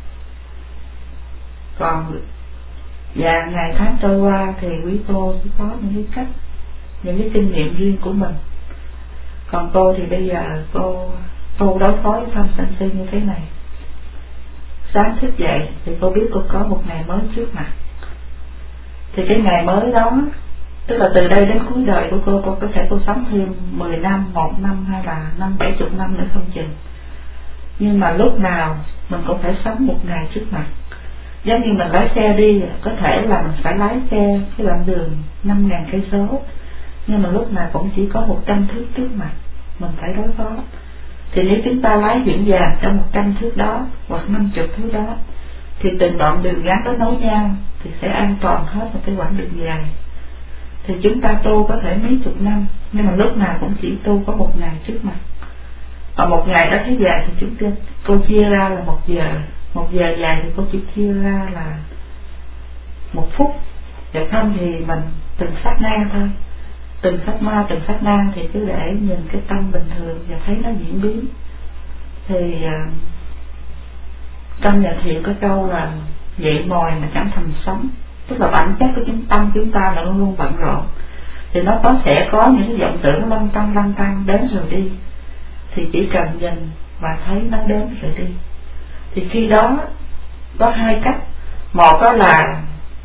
Còn và ngày tháng trôi qua thì quý cô sẽ có những cái cách, những cái kinh nghiệm riêng của mình. Còn cô thì bây giờ cô tu đối phó với tham sân si như thế này. Sáng thức dậy thì cô biết cô có một ngày mới trước mặt. Thì cái ngày mới đó, tức là từ đây đến cuối đời của cô, cô có thể cô sống thêm mười năm, một năm hay là năm, bảy chục năm nữa không chừng. Nhưng mà lúc nào mình cũng phải sống một ngày trước mặt. Giống như mình lái xe đi, có thể là mình phải lái xe cái đoạn đường năm ngàn cây số, nhưng mà lúc nào cũng chỉ có một trăm thước trước mặt mình phải đối phó. Thì nếu chúng ta lái vững vàng trong một trăm thước đó hoặc năm chục thước đó thì từng đoạn đường gắn tới nối nhau thì sẽ an toàn hết một cái quãng đường dài. Thì chúng ta tu có thể mấy chục năm, nhưng mà lúc nào cũng chỉ tu có một ngày trước mặt. Và một ngày đó thấy dài thì chúng ta, cô chia ra là một giờ. Một giờ dài thì cô chỉ chia ra là một phút. Và không thì mình từng sát na thôi, từng sát na, từng sát na thì cứ để nhìn cái tâm bình thường và thấy nó diễn biến. Thì uh, trong nhà thiện có câu là dậy mồi mà chẳng thành sống. Tức là bản chất của chúng tâm chúng ta là luôn luôn bận rộn. Thì nó có sẽ có những cái vọng tưởng lăn tăng lăn tăng đến rồi đi. Thì chỉ cần nhìn và thấy nó đến rồi đi. Thì khi đó có hai cách. Một đó là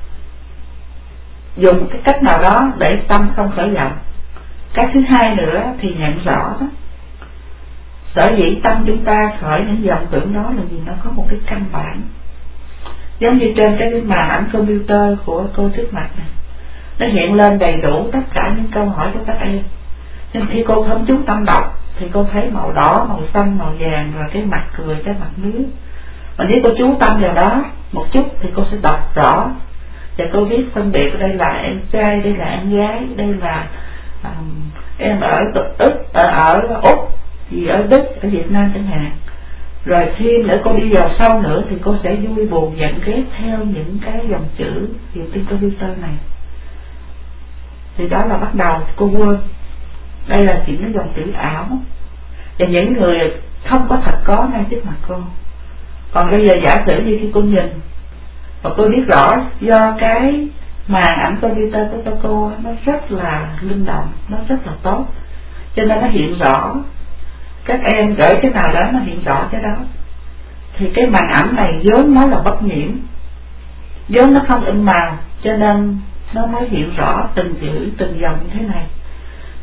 dùng cái cách nào đó để tâm không khởi vọng. Cái thứ hai nữa thì nhận rõ đó, sở dĩ tâm chúng ta khởi những vọng tưởng đó là vì nó có một cái căn bản. Giống như trên cái màn ảnh computer của cô trước mặt này, nó hiện lên đầy đủ tất cả những câu hỏi của các em. Nhưng khi cô không chú tâm đọc thì cô thấy màu đỏ, màu xanh, màu vàng, rồi cái mặt cười, cái mặt nước. Mà nếu cô chú tâm vào đó một chút thì cô sẽ đọc rõ. Và cô biết phân biệt đây là em trai, đây là em gái, đây là um, em ở Úc, ở, ở Úc, gì ở Đức, ở Việt Nam chẳng hạn. Rồi thêm nữa cô đi vào sâu nữa thì cô sẽ vui buồn giận ghét theo những cái dòng chữ hiện trên computer này. Thì đó là bắt đầu cô quên đây là chỉ cái dòng chữ ảo. Và những người không có thật có ngay trước mặt cô. Còn bây giờ giả sử như khi cô nhìn và cô biết rõ do cái màn ảnh computer của cô nó rất là linh động, nó rất là tốt, cho nên nó hiện rõ. Các em gửi cái nào đó nó hiện rõ cái đó. Thì cái màn ảnh này vốn nó là bất nhiễm, vốn nó không in màu, cho nên nó mới hiện rõ từng chữ từng dòng như thế này.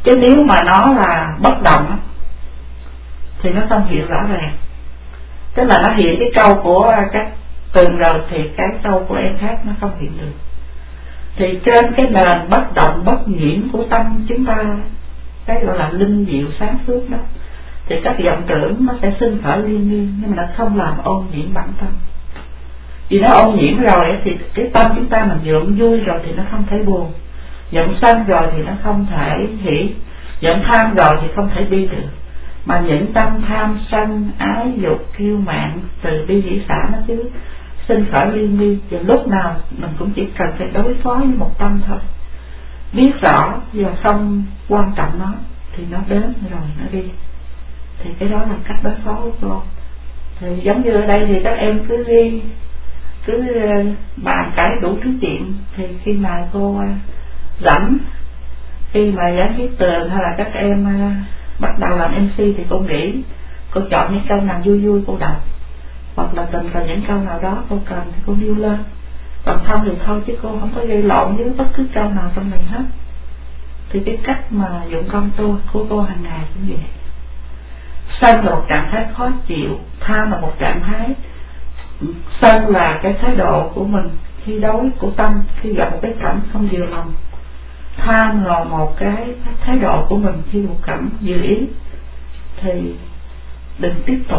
Chứ nếu mà nó là bất động thì nó không hiện rõ ràng. Tức là nó hiện cái câu của các tường rồi thì cái câu của em khác nó không hiện được. Thì trên cái nền bất động bất nhiễm của tâm chúng ta, cái gọi là linh diệu sáng suốt đó, thì các vọng tưởng nó sẽ sinh khởi liên miên, nhưng mà nó không làm ô nhiễm bản tâm. Vì nó ô nhiễm rồi thì cái tâm chúng ta mình vọng vui rồi thì nó không thể buồn, vọng sân rồi thì nó không thể hỷ, vọng tham rồi thì không thể bi được. Mà những tâm tham sân ái dục kiêu mạn từ bi hỷ xả nó chứ sinh khởi liên miên, và lúc nào mình cũng chỉ cần phải đối phó với một tâm thôi, biết rõ và không quan trọng nó thì nó đến rồi nó đi. Thì cái đó là cách đối phó của cô. Thì giống như ở đây thì các em cứ ghi, cứ bàn cãi đủ thứ chuyện. Thì khi mà cô rảnh, khi mà giảng viết tường hay là các em bắt đầu làm em xê thì cô nghĩ, cô chọn những câu nào vui vui cô đọc, hoặc là tình cần những câu nào đó cô cần thì cô nêu lên. Còn không thì thôi, chứ cô không có gây lộn với bất cứ câu nào trong này hết. Thì cái cách mà dụng công tu của cô hàng ngày cũng vậy. Sân là một trạng thái khó chịu, tham là một trạng thái, sân là cái thái độ của mình khi đối của tâm, khi gặp một cái cảnh không vừa lòng. Tham là một cái thái độ của mình khi một cảnh vừa ý. Thì đừng tiếp tục,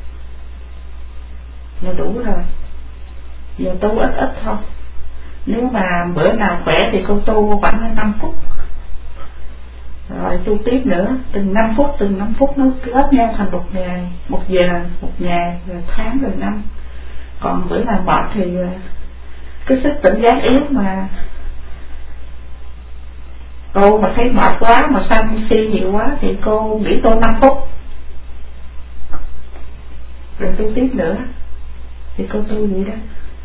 là đủ rồi. Giờ tu ít ít thôi. Nếu mà bữa nào khỏe thì cô tu khoảng năm phút, rồi tu tiếp nữa, từng năm phút, từng năm phút nó kết nhau thành một ngày, một giờ, một ngày, rồi tháng, rồi năm. Còn bữa nào mệt thì cái sức tỉnh giác yếu mà cô mà thấy mệt quá, mà sân si nhiều quá thì cô nghỉ tu năm phút rồi tu tiếp nữa. Thì cô tu vậy đó.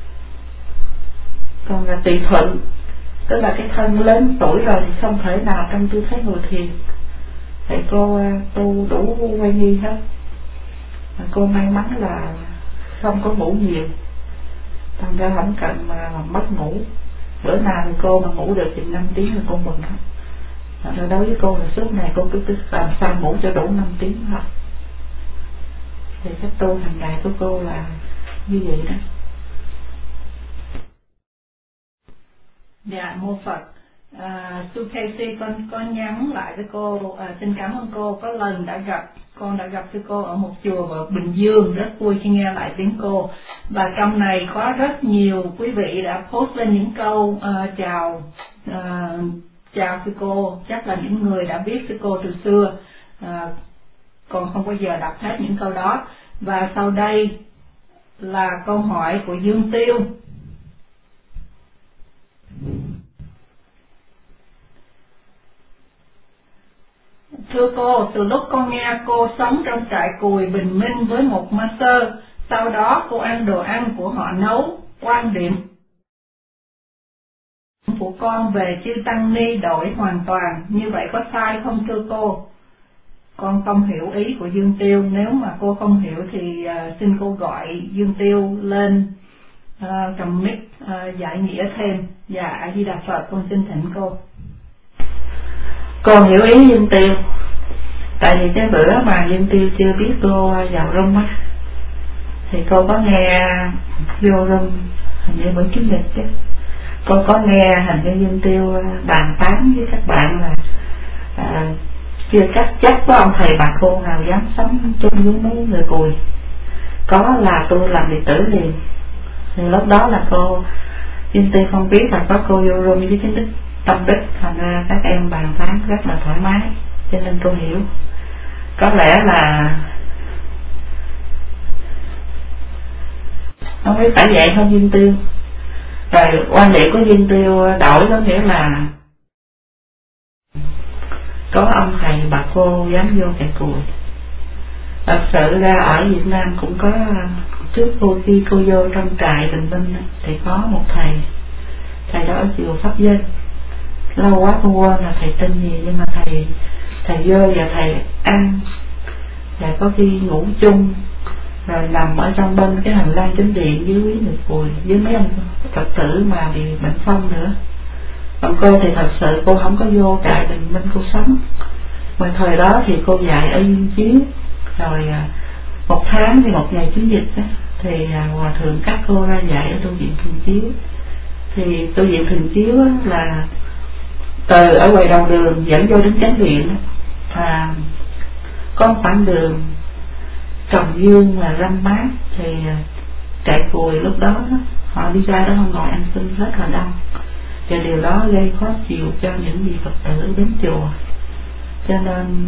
Còn là tùy thuận, tức là cái thân lớn tuổi rồi thì không thể nào trong tư thế ngồi thiền. Thì cô tu đủ quay nghi hết. Cô may mắn là không có ngủ nhiều, thành ra không cần mà, mà mất ngủ. Bữa nào thì cô mà ngủ được chừng năm tiếng là cô mừng hết. Thành ra đối với cô là suốt ngày cô cứ, cứ làm sao ngủ cho đủ năm tiếng thôi. Thì cách tu hàng ngày của cô là như vậy đó. Dạ, mô Phật. À, Su Casey con có nhắn lại với cô, à, xin cảm ơn cô. Có lần đã gặp, con đã gặp sư cô ở một chùa ở Bình Dương, rất vui khi nghe lại tiếng cô. Và trong này có rất nhiều quý vị đã post lên những câu uh, chào uh, chào sư cô, chắc là những người đã biết sư cô từ xưa. Uh, con không bao giờ đọc hết những câu đó. Và sau đây là câu hỏi của Dương Tiêu. Thưa cô, từ lúc con nghe cô sống trong trại cùi Bình Minh với một master, sau đó cô ăn đồ ăn của họ nấu, quan điểm của con về chư Tăng Ni đổi hoàn toàn, như vậy có sai không thưa cô? Con không hiểu ý của Dương Tiêu, nếu mà cô không hiểu thì uh, xin cô gọi Dương Tiêu lên uh, cầm mic uh, giải nghĩa thêm. Dạ, A Di Đà Phật, con xin thỉnh cô. Cô hiểu ý Dương Tiêu. Tại vì cái bữa mà Dương Tiêu chưa biết cô vào room á, thì cô có nghe vô room hình như buổi chủ nhật chứ. Cô có nghe hình như Dương Tiêu bàn tán với các bạn là à, chưa chắc chắc có ông thầy bà cô nào dám sống chung với mấy người cùi, có là tôi làm đệ tử liền. Thì lúc đó là cô Dương Tiêu không biết là có cô vô room với chính đức tâm đức, thành ra các em bàn tán rất là thoải mái, cho nên cô hiểu. Có lẽ là không biết phải vậy không Dương Tiêu. Rồi quan điểm của Dương Tiêu đổi, có nghĩa là có ông thầy bà cô dám vô trại cùi. Thật sự ra ở Việt Nam cũng có, trước cô khi cô vô trong trại Bình Minh thì có một thầy, thầy đó ở chùa Pháp Vinh. Lâu quá cô quên là thầy tên gì, nhưng mà thầy thầy vô và thầy ăn, và có khi ngủ chung, rồi nằm ở trong bên cái hành lang chính điện với quý người cùi, với mấy ông Phật tử mà bị bệnh phong nữa. Còn cô thì thật sự cô không có vô trại Bình Minh cô sống. Mà thời đó thì cô dạy ở Viên Chiếu, rồi một tháng thì một ngày chiến dịch đó, thì hòa thượng các cô ra dạy ở tu viện Thường Chiếu. Thì tu viện Thường Chiếu là từ ở ngoài đầu đường dẫn vô đến chánh điện, và có một khoảng đường trồng dương và râm mát, thì trại Cùi lúc đó họ đi ra đó không ngồi ăn xin rất là đông, và điều đó gây khó chịu cho những vị Phật tử đến chùa, cho nên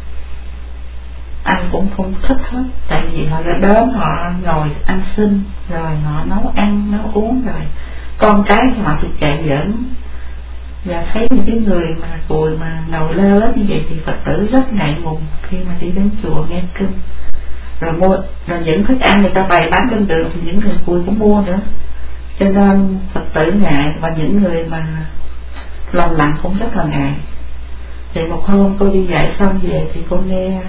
ai cũng không thích hết. Tại vì họ ra đến họ ngồi ăn xin, rồi họ nấu ăn nấu uống, rồi con cái họ thì chạy giỡn, và thấy những cái người mà Cùi mà ngồi lơ lết như vậy thì Phật tử rất ngại ngùng khi mà đi đến chùa nghe kinh. Rồi mua, rồi những thức ăn người ta bày bán bên đường thì những người Cùi cũng mua nữa, cho nên Phật tử ngại, và những người mà lòng lặng cũng rất là ngại. Thì một hôm cô đi dạy xong về thì cô nghe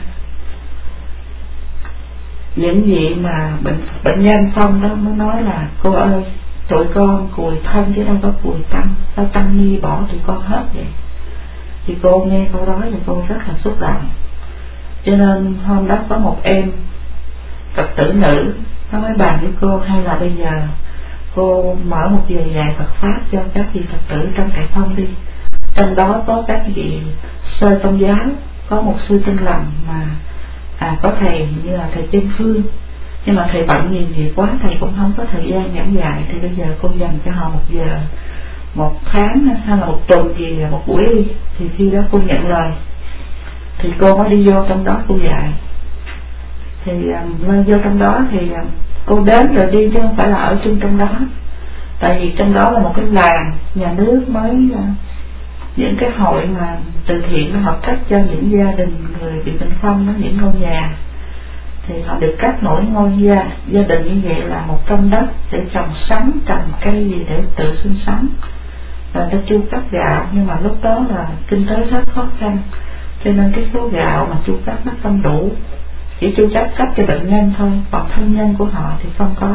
những vị mà bệnh bệnh nhân phong đó mới nói là: cô ơi, tụi con Cùi thân chứ đâu có Cùi tăng, sao tăng ni bỏ tụi con hết vậy? Thì cô nghe câu đó thì cô rất là xúc động. Cho nên hôm đó có một em Phật tử nữ nó mới bàn với cô, hay là bây giờ cô mở một giờ dạy Phật pháp cho các vị Phật tử trong trại phong đi. Trong đó có các vị sơ tôn giáo, có một sư Tinh Lành mà à, có thầy như là thầy Chân Phương, nhưng mà thầy bận nhiều việc quá, thầy cũng không có thời gian giảng dạy. Thì bây giờ cô dành cho họ một giờ, một tháng hay là một tuần gì, một buổi đi. Thì khi đó cô nhận lời thì cô mới đi vô trong đó cô dạy. Thì um, lên vô trong đó thì um, cô đến rồi đi chứ không phải là ở chung trong đó. Tại vì trong đó là một cái làng nhà nước mới uh, những cái hội mà từ thiện nó hợp cách cho những gia đình người bị bệnh phong đó, những ngôi nhà thì họ được cắt mỗi ngôi gia gia đình như vậy là một trong đất để trồng sắn, trồng cây gì để tự sinh sống, rồi ta chu cấp gạo. Nhưng mà lúc đó là kinh tế rất khó khăn, cho nên cái số gạo mà chu cấp nó không đủ, chỉ chu cấp cấp cho bệnh nhân thôi, còn thân nhân của họ thì không có.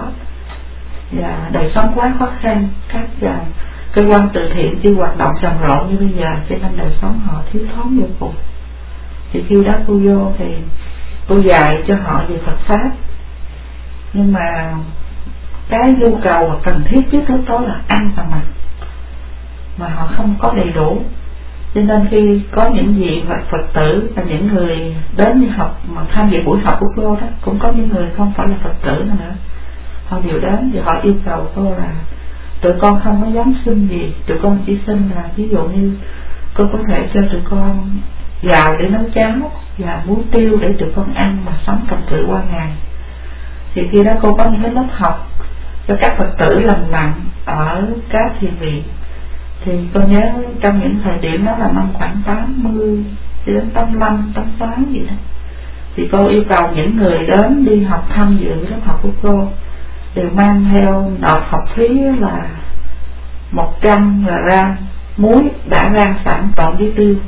Và đời sống quá khó khăn, các uh, cơ quan từ thiện chưa hoạt động rầm rộ như bây giờ, cho nên đời sống họ thiếu thốn vô cùng. Thì khi đó cô vô thì cô dạy cho họ về Phật pháp, nhưng mà cái nhu cầu cần thiết nhất lúc đó là ăn và mặc, mà họ không có đầy đủ. Cho nên khi có những vị Phật tử và những người đến đi học mà tham dự buổi học của cô đó, cũng có những người không phải là Phật tử nữa, họ đều đến thì họ yêu cầu cô là tụi con không có dám xin gì, tụi con chỉ xin là ví dụ như cô có thể cho tụi con gạo để nấu cháo và muối tiêu để tụi con ăn mà sống cầm cự qua ngày. Thì khi đó cô có những cái lớp học cho các Phật tử lành lặn ở các thiền viện. Thì cô nhớ trong những thời điểm đó là năm khoảng tám mươi đến tám mươi lăm, tám mươi sáu gì đó, thì cô yêu cầu những người đến đi học tham dự lớp học của cô đều mang theo nộp học phí là một trăm gram muối đã rang sẵn trộn với tiêu.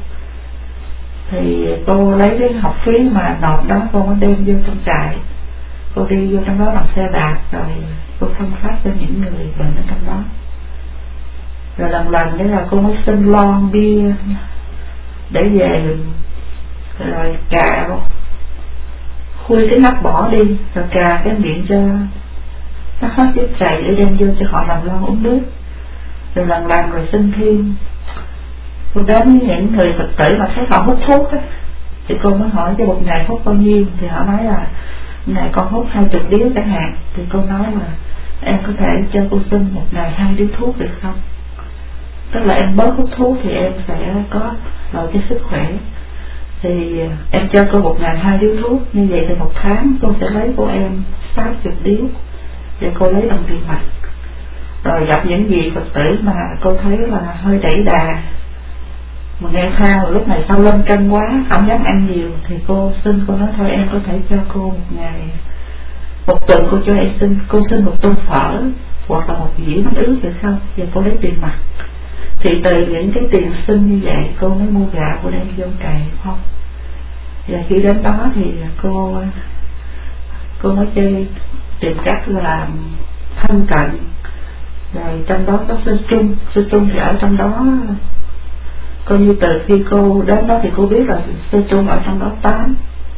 Thì cô lấy cái học phí mà nộp đó cô mới đem vô trong trại, cô đi vô trong đó bằng xe đạp, rồi cô phân phát cho những người bệnh ở trong đó. Rồi lần lần đấy là cô mới xin lon bia để về, rồi cà khui cái nắp bỏ đi, rồi cà cái miệng cho nó hết chất chảy để đem vô cho họ làm lon uống nước. Rồi lần lần rồi xin thêm. Cô đến với những người Phật tử mà thấy họ hút thuốc ấy, thì cô mới hỏi cho một ngày hút bao nhiêu. Thì họ nói là ngày con hút hai chục điếu chẳng hạn. Thì cô nói là em có thể cho cô xin một ngày hai điếu thuốc được không? Tức là em bớt hút thuốc thì em sẽ có lợi cho sức khỏe. Thì em cho cô một ngày hai điếu thuốc, như vậy thì một tháng cô sẽ lấy của em sáu chục điếu để cô lấy bằng tiền mặt. Rồi gặp những vị Phật tử mà cô thấy là hơi đẩy đà, mà nghe thao lúc này sau lên cân quá không dám ăn nhiều, thì cô xin, cô nói thôi em có thể cho cô một ngày, một tuần cô cho em xin, cô xin một tô phở hoặc là một dĩa bánh ướt được không? Và cô lấy tiền mặt. Thì từ những cái tiền xin như vậy cô mới mua gạo cô đem vô trại không. Và khi đến đó thì cô cô mới chơi tìm cách là thân cận Rồi trong đó có sơ chung, sơ chung thì ở trong đó coi như từ khi cô đến đó thì cô biết là sơ chung ở trong đó tám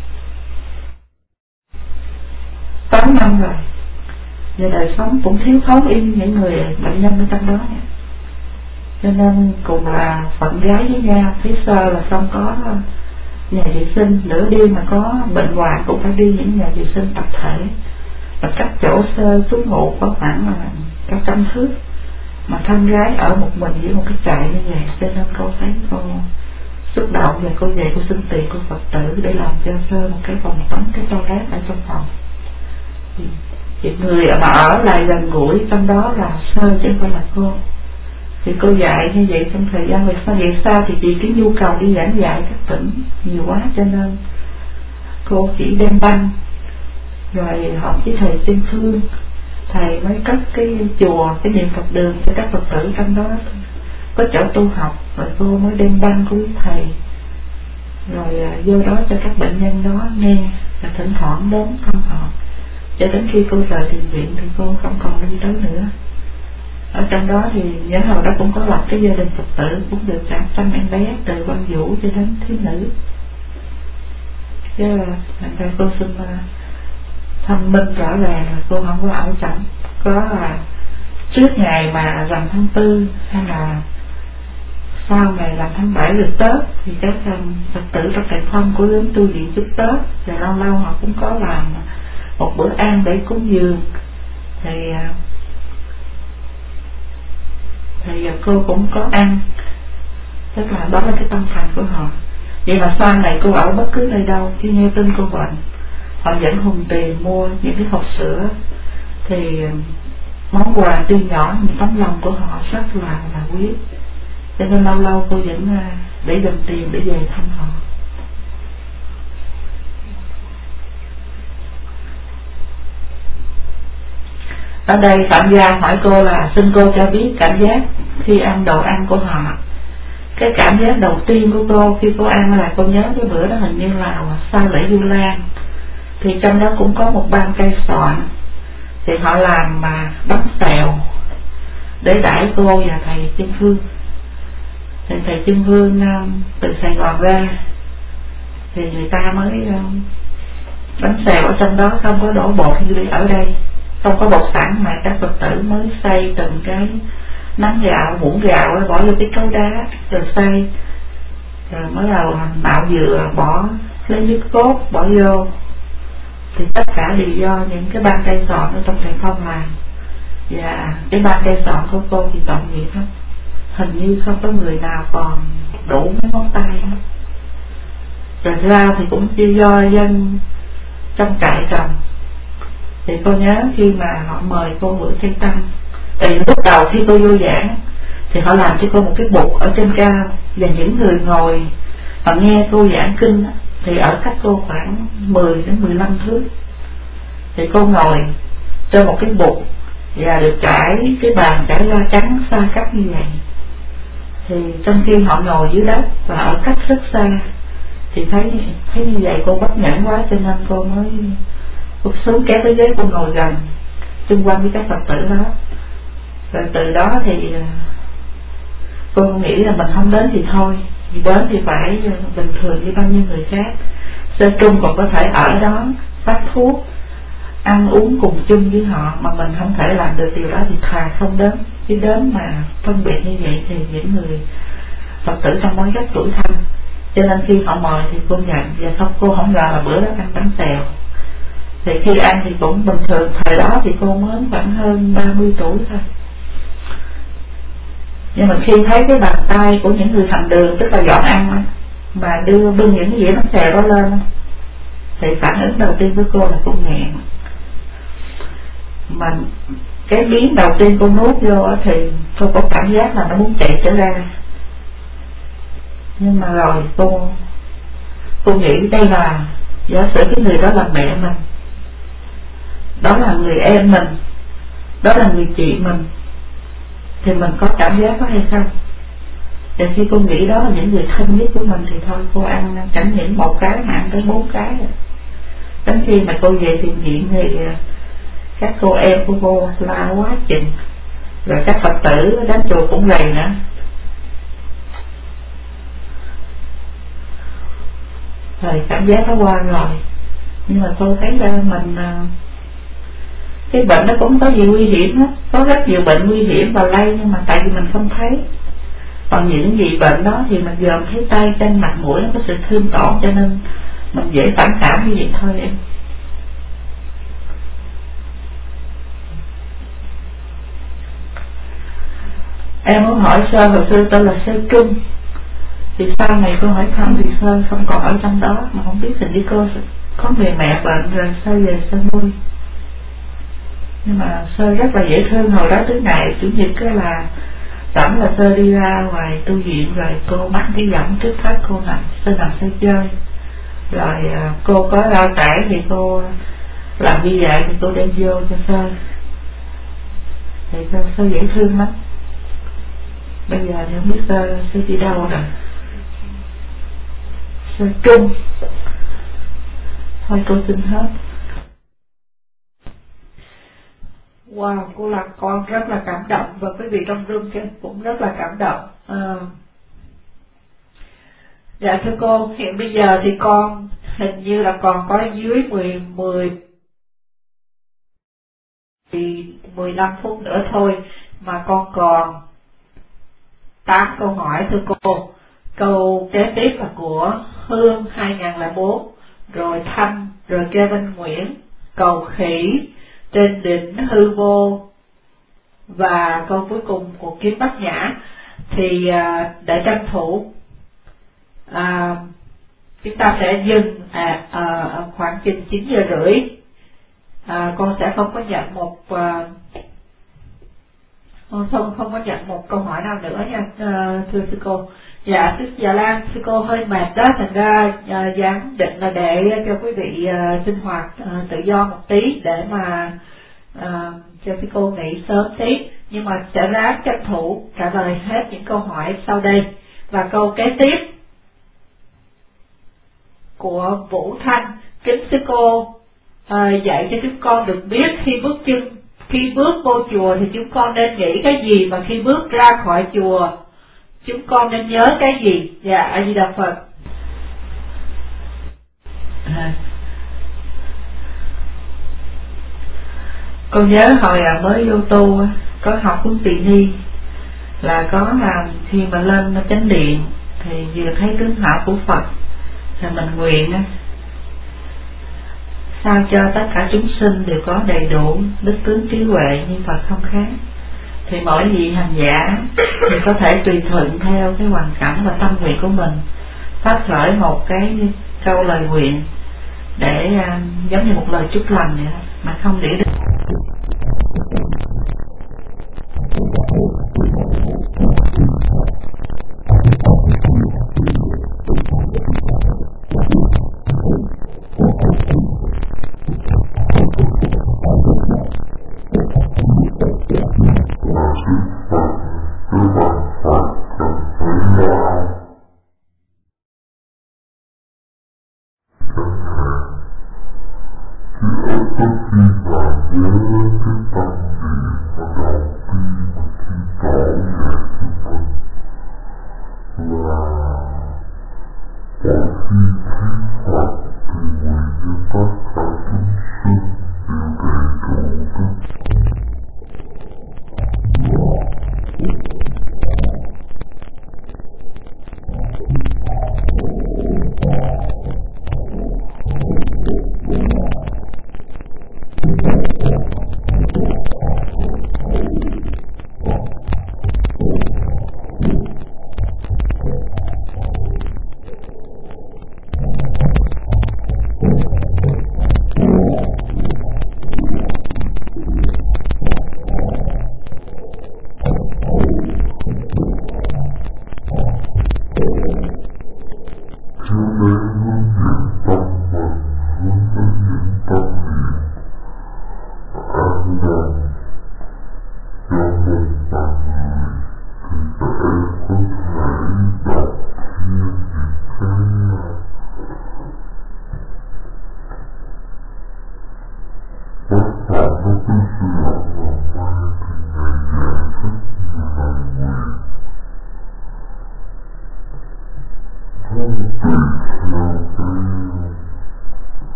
tám năm rồi. Và đời sống cũng thiếu thốn y những người bệnh nhân ở trong đó. Cho nên cùng là phận gái với nhau, phía sau là không có nhà vệ sinh, nửa đêm mà có bệnh hoạn cũng phải đi những nhà vệ sinh tập thể, và cách chỗ sơ trú ngụ có khoảng là cả trăm thước, mà thân gái ở một mình với một cái trại như vậy. Cho nên cô thấy cô xúc động và cô về cô xin tiền của Phật tử để làm cho sơ một cái phòng tắm, cái toilet ở trong phòng. thì, thì người mà ở lại gần gũi trong đó là sơ chứ không phải là cô. Thì cô dạy như vậy trong thời gian về sau, vậy sao thì vì cái nhu cầu đi giảng dạy các tỉnh nhiều quá, cho nên cô chỉ đem băng rồi học với thầy Tiên Phương, thầy mới cất cái chùa, cái niệm Phật đường cho các Phật tử trong đó có chỗ tu học, rồi cô mới đem băng của thầy rồi vô đó cho các bệnh nhân đó nghe, và thỉnh thoảng đến thăm họ, cho đến khi cô rời thiền viện thì cô không còn đi tới nữa. Ở trong đó thì nhớ hồi đó cũng có lập cái gia đình Phật tử, cũng được cả trăm em bé từ Văn Vũ cho đến thiếu nữ. Chứ là cô xin thanh minh rõ ràng là cô không có ở chậm, có là trước ngày mà rằm tháng tư hay là sau ngày rằm tháng bảy được Tết thì các Phật tử trong Trại Phong của đến tu viện chúc Tết, và lâu lâu họ cũng có làm một bữa ăn để cúng dường. Thì thì cô cũng có ăn, tức là đó là cái tâm thành của họ. Vậy mà sau này cô ở bất cứ nơi đâu, khi nghe tin cô bệnh, họ vẫn hùng tiền mua những cái hộp sữa, thì món quà tuy nhỏ nhưng tấm lòng của họ rất là là quý. Cho nên lâu lâu cô vẫn để dành tiền để về thăm họ. Ở đây Phạm Gia hỏi cô là xin cô cho biết cảm giác khi ăn đồ ăn của họ. Cái cảm giác đầu tiên của cô khi cô ăn là cô nhớ cái bữa đó hình như là sau lễ Vu Lan, thì trong đó cũng có một ban cây xoạn, thì họ làm mà bánh xèo để đãi cô và thầy Chân Phương. Thì thầy Chân Phương từ Sài Gòn ra thì người ta mới bánh xèo ở trong đó không có đổ bột như ở đây, không có bột sẵn, mà các Phật tử mới xay từng cái nắm gạo, muỗng gạo bỏ vô cái cấu đá rồi xay, rồi mới đầu nạo dừa bỏ lấy nước cốt bỏ vô. Thì tất cả đều do những cái ban cây sọn ở trong Trại Phong làm. Và cái ban cây sọn của cô thì tội nghiệp lắm, hình như không có người nào còn đủ mấy ngón tay hết. Rồi rau thì cũng chỉ do dân trong trại trồng. Thì cô nhớ khi mà họ mời cô bữa cây tăng, thì lúc đầu khi cô vô giảng thì họ làm cho cô một cái bục ở trên cao, và những người ngồi họ nghe cô giảng kinh thì ở cách cô khoảng mười đến mười lăm thước. Thì cô ngồi trên một cái bục và được trải cái bàn trải da trắng xa cách như vậy. Thì trong khi họ ngồi dưới đất và ở cách rất xa, thì thấy thấy như vậy cô bất nhẫn quá, cho nên cô mới cô xuống kéo cái ghế, cô ngồi gần xung quanh với các Phật tử đó. Rồi từ đó thì cô nghĩ là mình không đến thì thôi, thì đến thì phải bình thường như bao nhiêu người khác. Sơ trung còn có thể ở đó phát thuốc, ăn uống cùng chung với họ, mà mình không thể làm được điều đó thì thà không đến. Chứ đến mà phân biệt như vậy thì những người Phật tử trong mối rất tuổi thân. Cho nên khi họ mời thì cô nhận, và không cô không ngờ là bữa đó ăn bánh xèo. Thì khi ăn thì cũng bình thường, thời đó thì cô mới khoảng hơn ba mươi tuổi thôi. Nhưng mà khi thấy cái bàn tay của những người thành đường, tức là dọn ăn mà đưa bưng những cái dĩa bánh xèo đó lên, thì phản ứng đầu tiên của cô là cô nghẹn. Mà cái miếng đầu tiên cô nuốt vô thì cô có cảm giác là nó muốn chạy trở ra. Nhưng mà rồi cô cô nghĩ đây là giả sử cái người đó là mẹ mình, đó là người em mình, đó là người chị mình, thì mình có cảm giác đó hay không? Và khi cô nghĩ đó là những người thân nhất của mình thì thôi cô ăn chẳng những một cái mà ăn tới bốn cái rồi. Đến khi mà cô về thiền viện thì các cô em của cô la quá chừng, Rồi các Phật tử đến chùa cũng gầy nữa. Rồi cảm giác nó qua rồi. Nhưng mà tôi thấy ra mình cái bệnh nó cũng có gì nguy hiểm hết. Có rất nhiều bệnh nguy hiểm và lây, nhưng mà tại vì mình không thấy. Còn những gì bệnh đó thì mình dòm thấy tay chân mặt mũi nó có sự thương tổn, cho nên mình dễ phản cảm như vậy thôi em. Em muốn hỏi Sơ, hồi xưa tôi là Sơ Trung, thì sau này cô hỏi thăm thì Sơ không còn ở trong đó, mà không biết hình như cô có người mẹ bệnh rồi Sơ về Sơ nuôi. Nhưng mà Sơ rất là dễ thương. Hồi đó tới ngày Chủ nhật cái là tổng là Sơ đi ra ngoài tu viện, rồi cô mắc cái giọng trước thắt cô nằm, Sơ nằm Sơ chơi. Rồi cô có rau cải thì cô làm như vậy thì cô đem vô cho Sơ. Thì Sơ, Sơ dễ thương lắm. Bây giờ thì không biết Sơ, Sơ đi đâu rồi. Sơ Trung. Thôi cô xin hết. Wow, cô là con rất là cảm động, và quý vị trong room cũng rất là cảm động. À, dạ thưa cô, hiện bây giờ thì con hình như là còn có dưới mười, mười, mười lăm phút nữa thôi, mà con còn tám câu hỏi thưa cô. Câu kế tiếp là của Hương hai nghìn không trăm lẻ bốn, rồi Thanh, rồi Kevin Nguyễn, cầu khỉ, trên đỉnh hư vô, và câu cuối cùng của Kiếm Bát Nhã. Thì à, để tranh thủ à, chúng ta sẽ dừng à, à, khoảng chừng chín giờ rưỡi. À, con sẽ không có nhận một à, con không không có nhận một câu hỏi nào nữa nha, à, thưa sư cô. Dạ sư Dạ Lan, sư cô hơi mệt đó, thành ra à, giảng định là để cho quý vị à, sinh hoạt à, tự do một tí để mà à, cho sư cô nghỉ sớm tí, nhưng mà sẽ ráng tranh thủ trả lời hết những câu hỏi sau đây. Và câu kế tiếp của Vũ Thanh: kính sư cô à, dạy cho chúng con được biết khi bước chân khi bước vô chùa thì chúng con nên nghĩ cái gì, và khi bước ra khỏi chùa chúng con nên nhớ cái gì? Dạ, A Di Đà Phật. À, con nhớ hồi à, mới vô tu có học cuốn Tỳ Ni, là có là khi mà lên chánh điện thì vừa thấy tướng hảo của Phật thì mình nguyện á, sao cho tất cả chúng sinh đều có đầy đủ đức tướng trí huệ như Phật không khác. Thì mỗi vị hành giả thì có thể tùy thuận theo cái hoàn cảnh và tâm nguyện của mình, phát khởi một cái câu lời nguyện để uh, giống như một lời chúc lành vậy đó, mà không để được.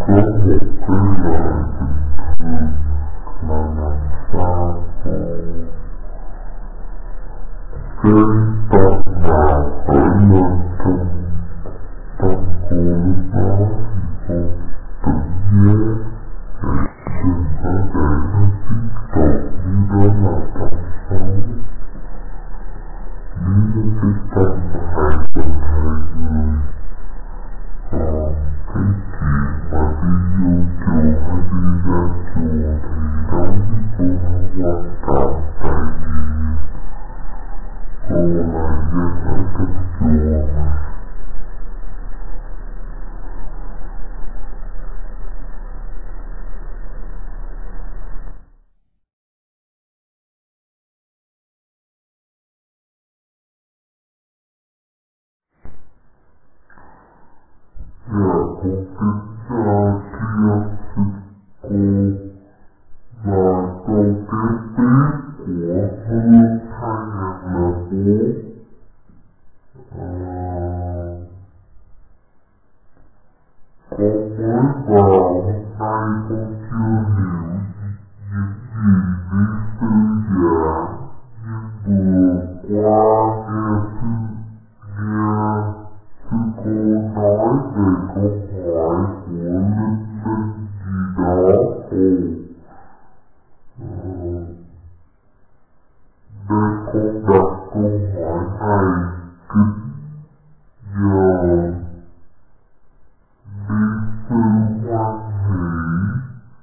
có một cái lời mà làm sao cái tâm nào khởi lên trong tâm cô lúc đó thì cô tự nhớ đừng có để nó tiếp tục như đó là tâm xấu. Nếu cái tâm hại tình hại người, còn cái chuyện mà đi vô chùa hay đi ra chùa thì đối với cô không quan trọng, tại vì cô là dân ở trong chùa mà. Dạ, cô kính uh, chia xin cô và câu kế tiếp của Hương hai ngàn lẻ bốn. Uh, con mới vào hôm nay con chưa hiểu những gì lý sư giảng, nhưng vừa qua nghe sư nghe sư cô nói về câu hỏi của Linh Linh gì đó. Ồ, nên con đặt câu hỏi này kính nhờ ni sư hoan hỷ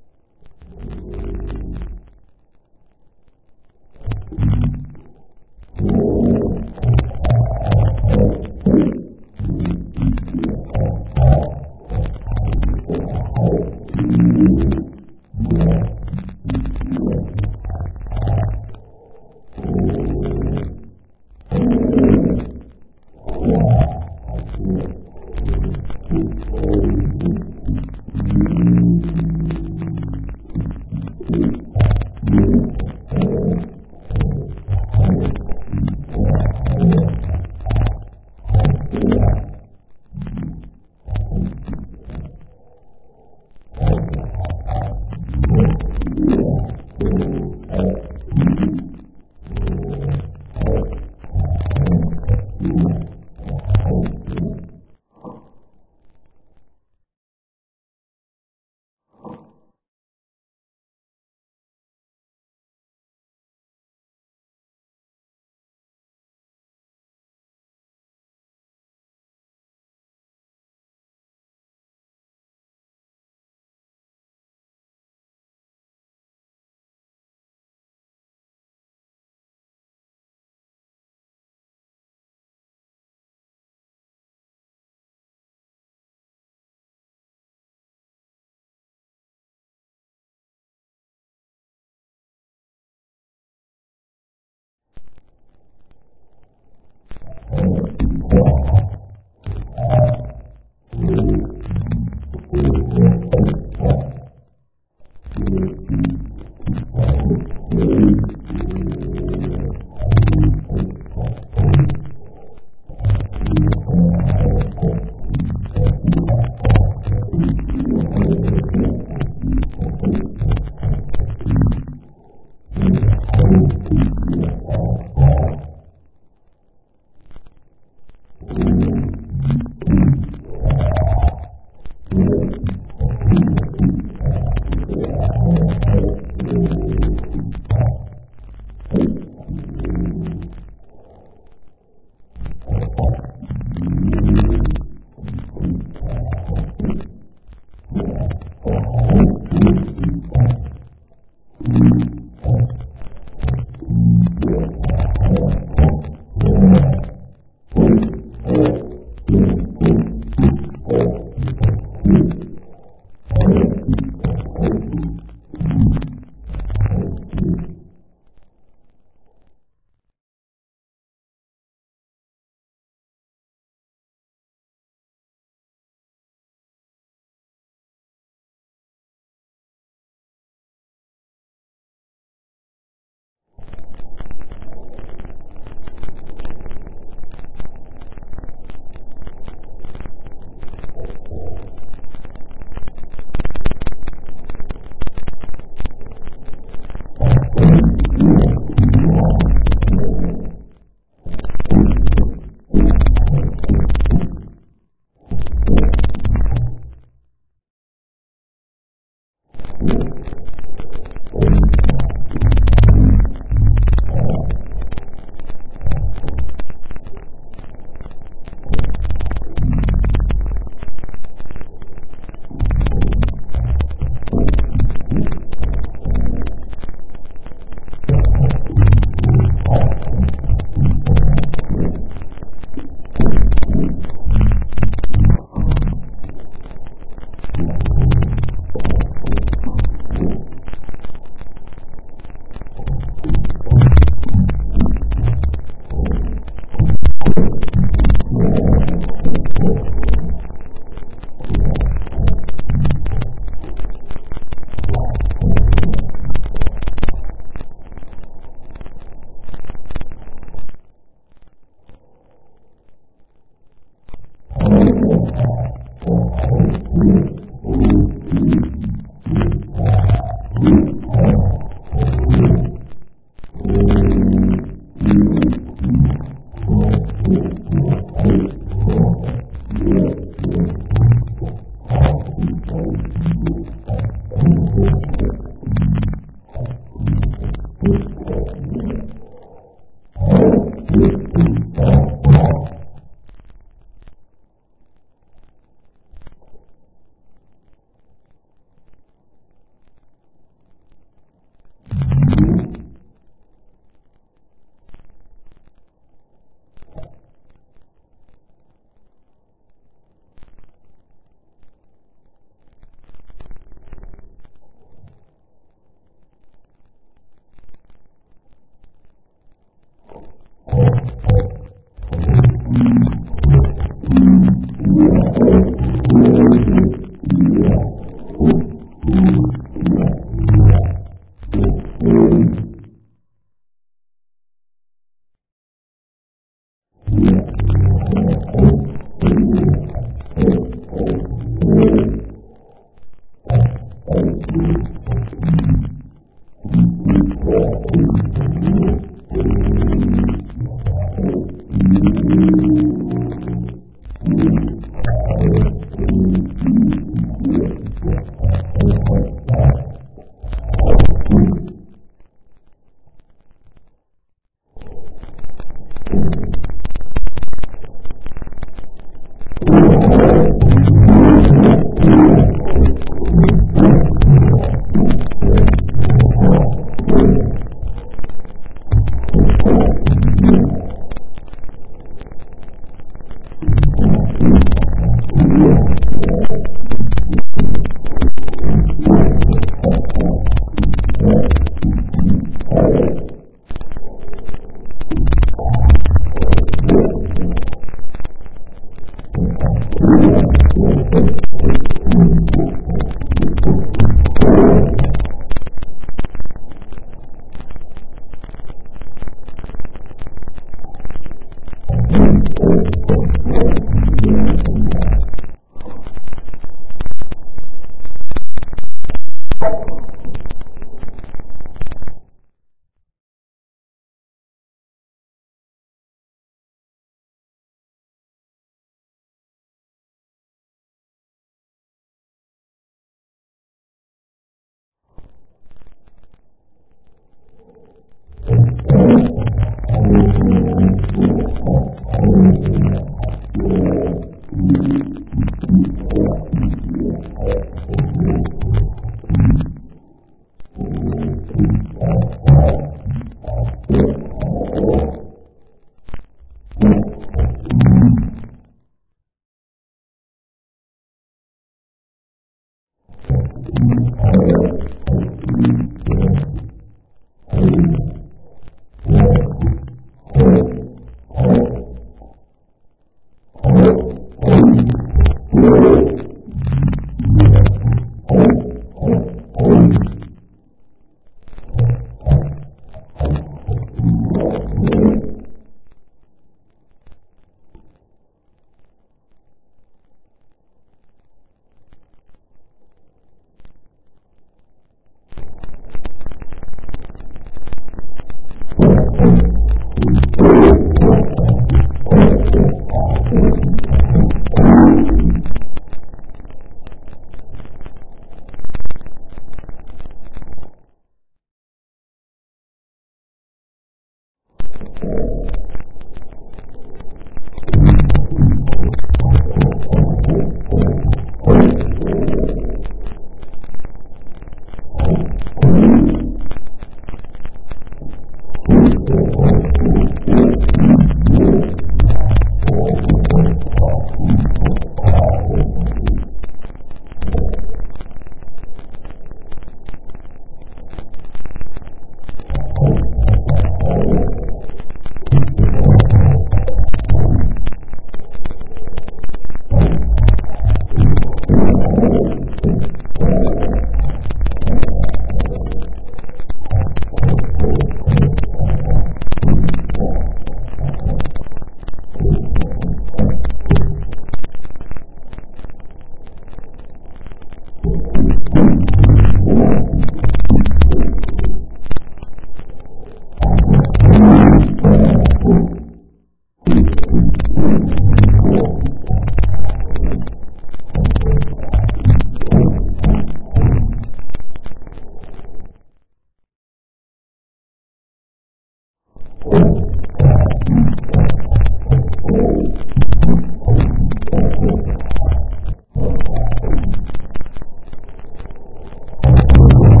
Thank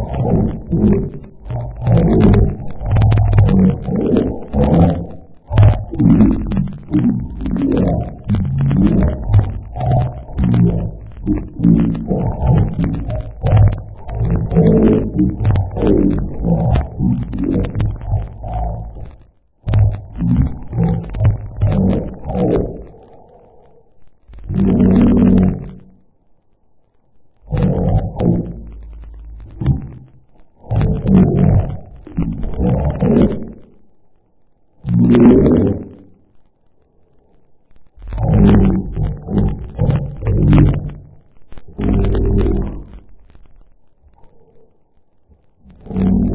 Thank you.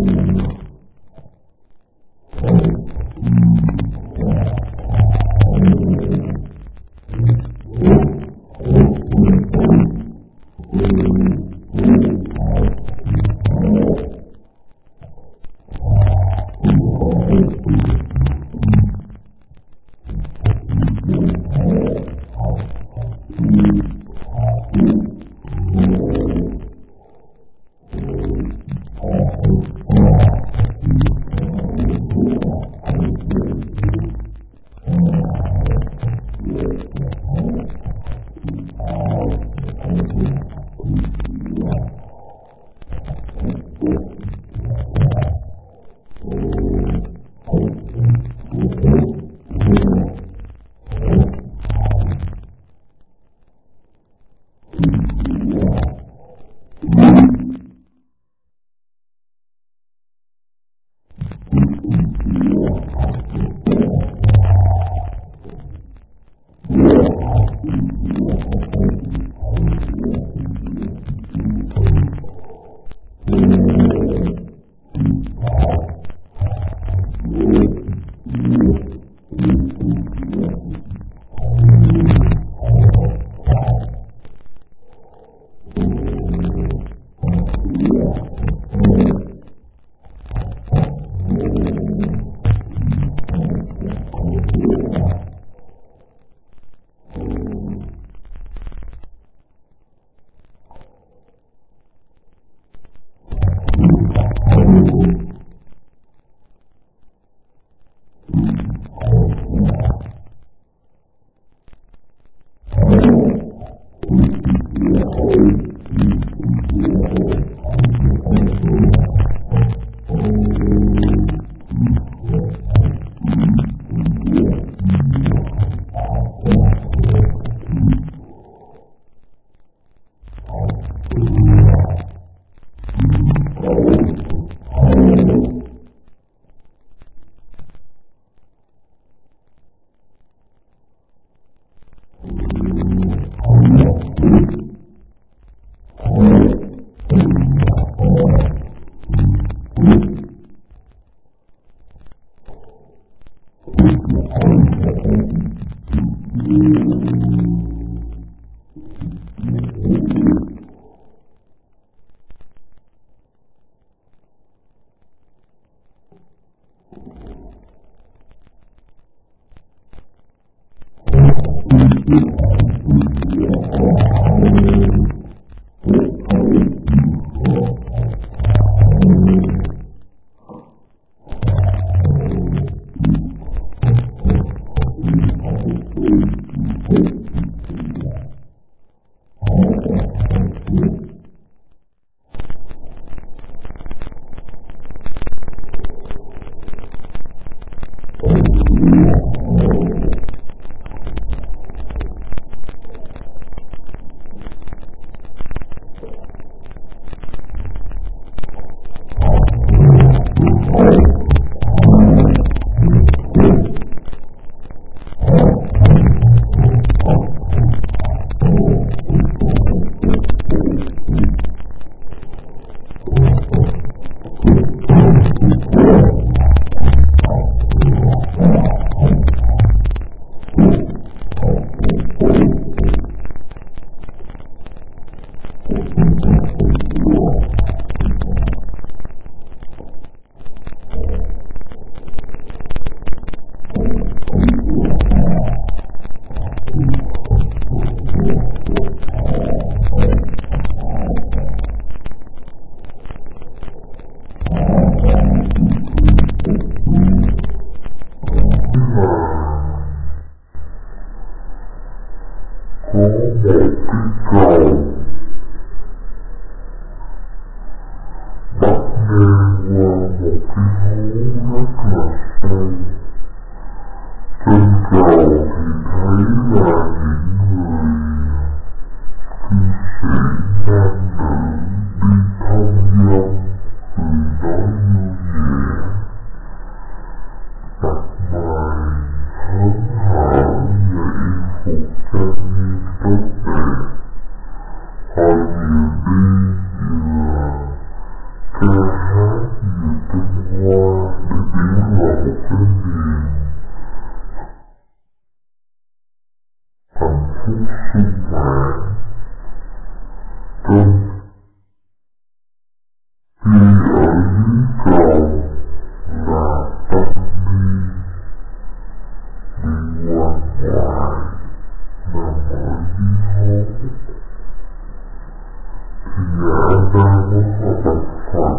ra đó là bậc Phật.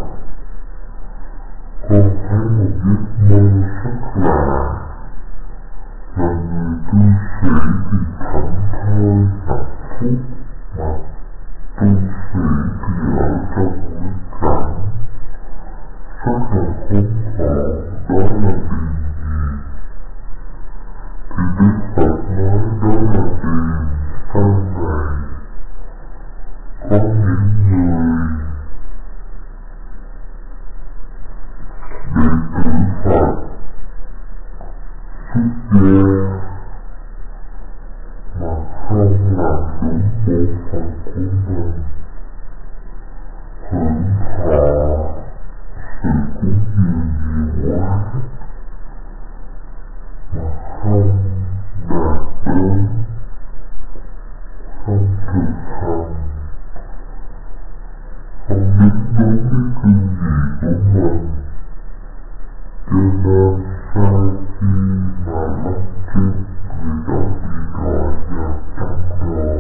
Con thấy một giấc mơ rất lạ, là người cư sĩ thì thảnh thơi hạnh phúc, mà tu sĩ thì ở trong ngũ cảnh rất là khốn khổ, đó là điều gì? Thì Đức Phật nói đó là điều sau này có những người đệ tử Phật xuất gia mà không làm đúng bổn phận của mình, hưởng thọ sự cúng dường nhiều quá, mà không đạt đến, không thực hành, không biết đúng cái cương vị của mình, cho nên sau khi mà lâm chung người đó bị gọi vào trong đoàn,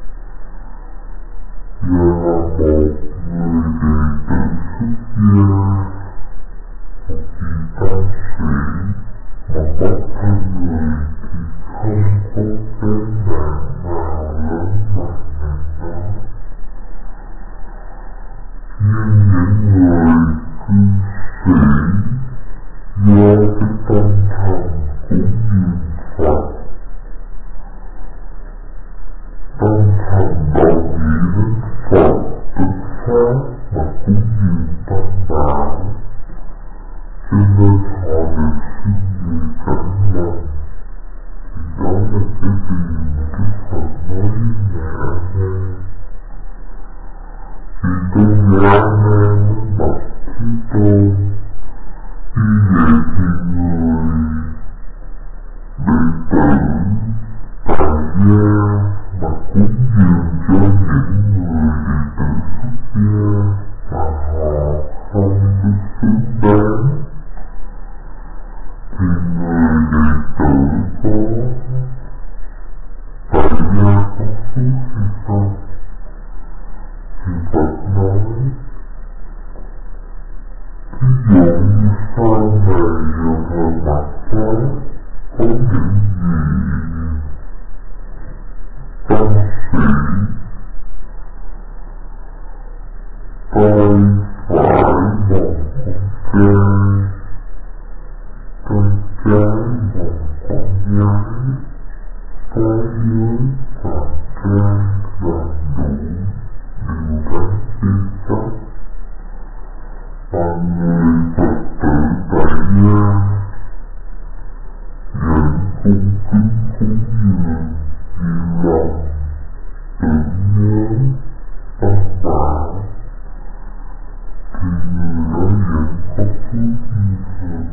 và là một người đệ tử xuất gia, một vị tăng sĩ mà bắt thân người thì không có cái nạn nào lớn bằng ngàn đó. Nhưng những người cư sĩ do cái tâm thần cúng dường Phật, tâm thần đồng ý với Phật tức pháp mà cúng dường tam bảo, cho nên họ được sinh về cảnh lành. Thì đó là cái điều mà Đức Phật nói với Ngài A Nan. Thì tôn Ngài A Nan mới bạch Thế Tôn, như vậy thì người đệ tử tại gia mà cúng dường cho những người đệ tử xuất gia mà họ không có xứng đáng, thì người đệ tử có tại gia có phước hay không? Thì Phật nói ví dụ như sau này rồi hồi mặt Pháp có những vị tăng sĩ tay phải một con trai, tay trái một con gái, tay dưới và can và đủ đều đáng chăm sóc, và người Phật tử tại gia nhận cung kính cúng dường nhiều lòng tưởng nhớ tam bảo, thì người đó vẫn có phước như thường.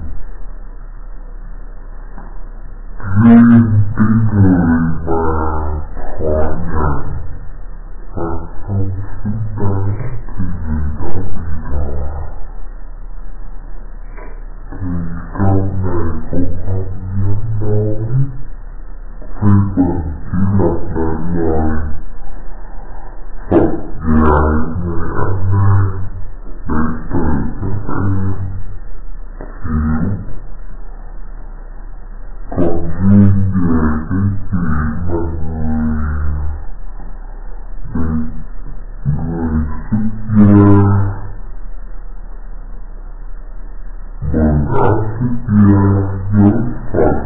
Riêng cái người mà thọ nhận và không xứng đáng thì người đó bị đọa. Thì câu này cũng không dám nói, hay còn chỉ lặp lại lời Phật dạy Ngài A Nan để tự các em hiểu. Còn riêng về cái chuyện mà người người xuất gia quần áo xuất gia với Phật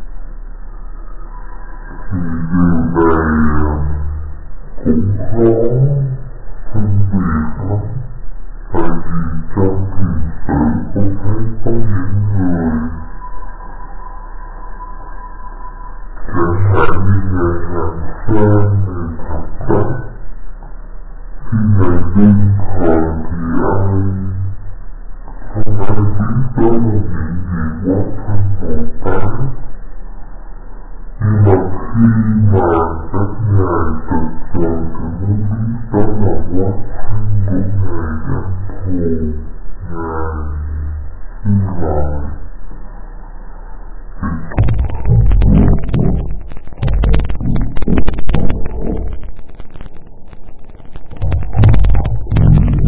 thì điều này cũng khó phân biệt lắm, tại vì trong thiền sự con thấy có những người chẳng hạn như Ngài Hàng Sơn, Ngài Thập Tắc, khi Ngài đương thời thì ai không ai biết đó là những gì quá thân Bồ Tát. Nhưng mà khi mà các ngài thực rồi thì mới biết đó là quá thân của Ngài Đăng Thù, Ngài Sư Lợi.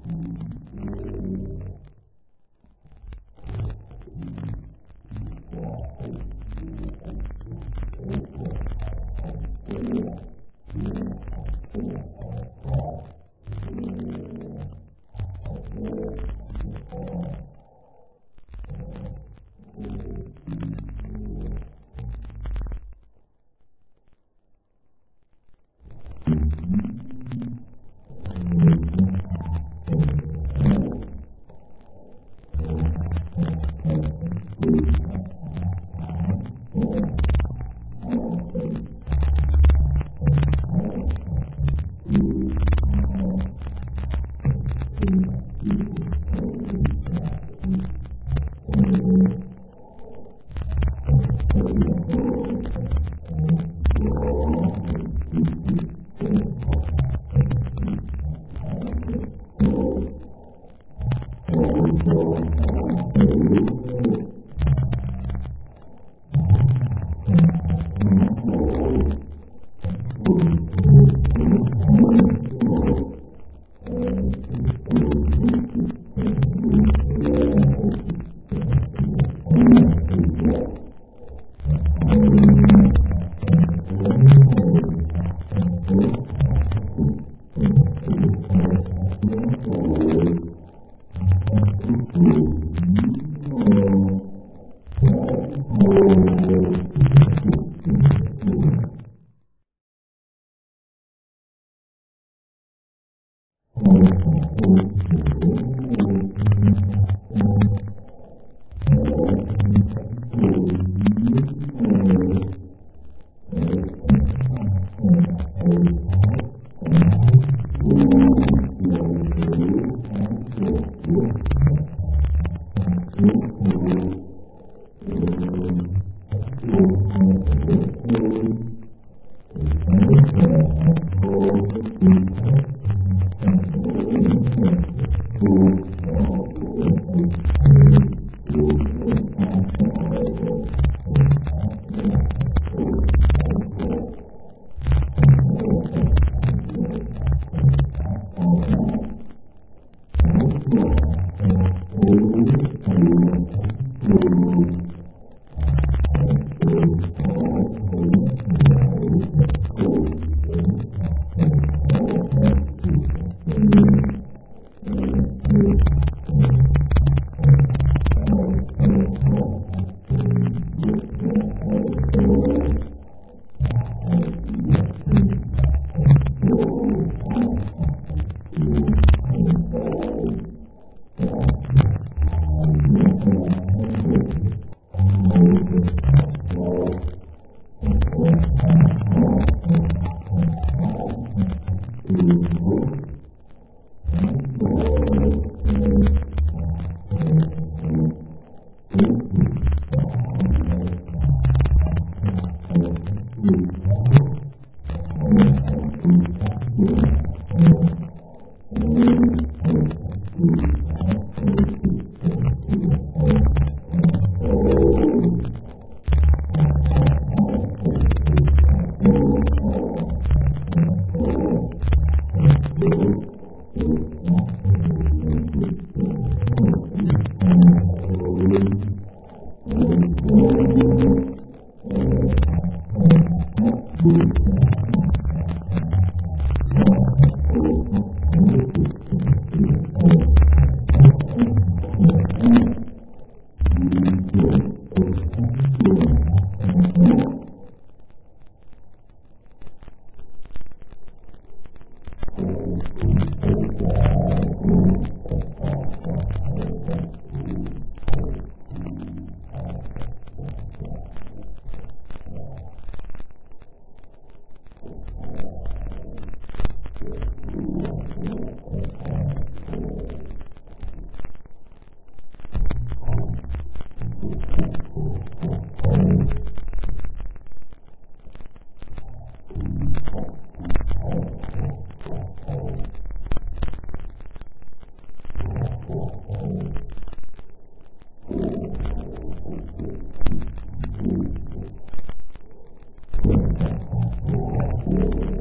Thank you.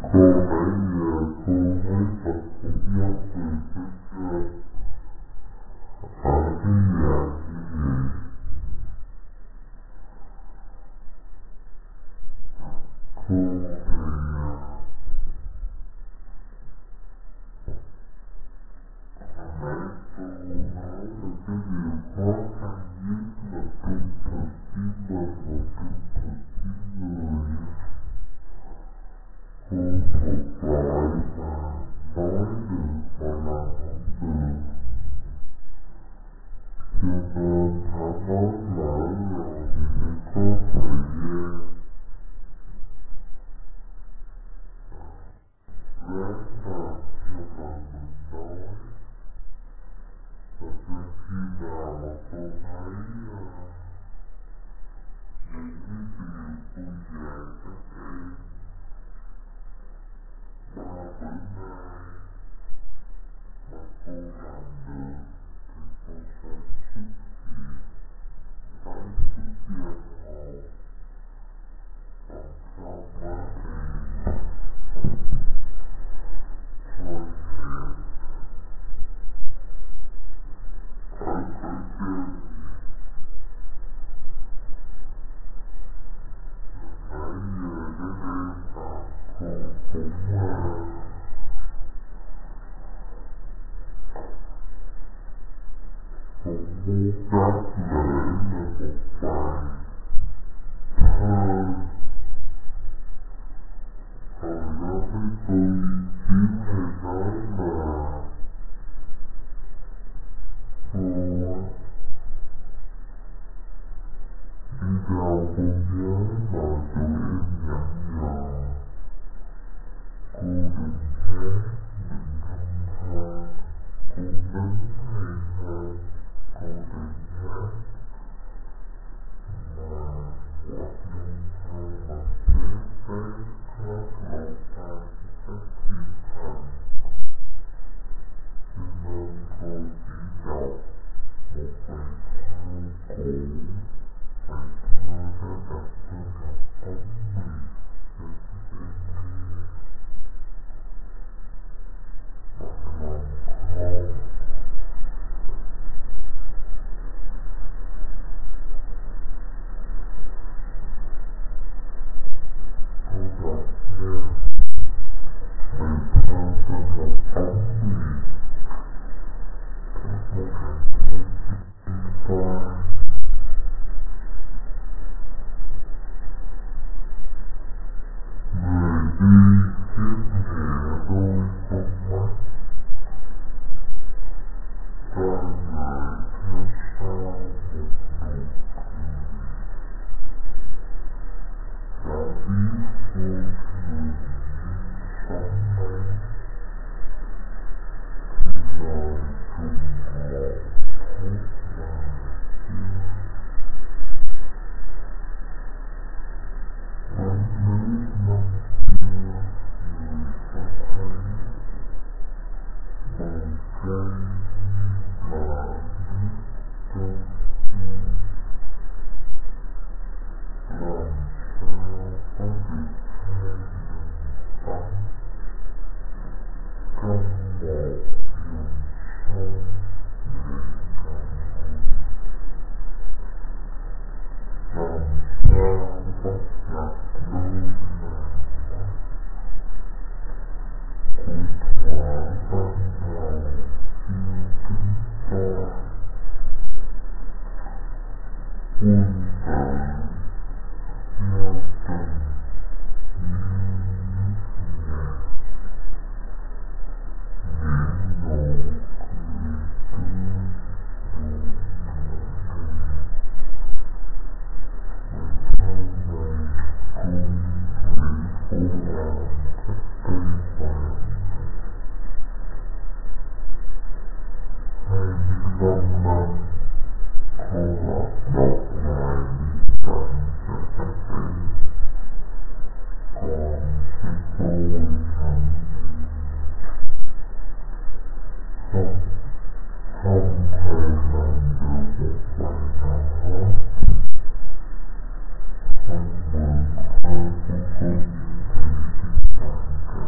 Thank you.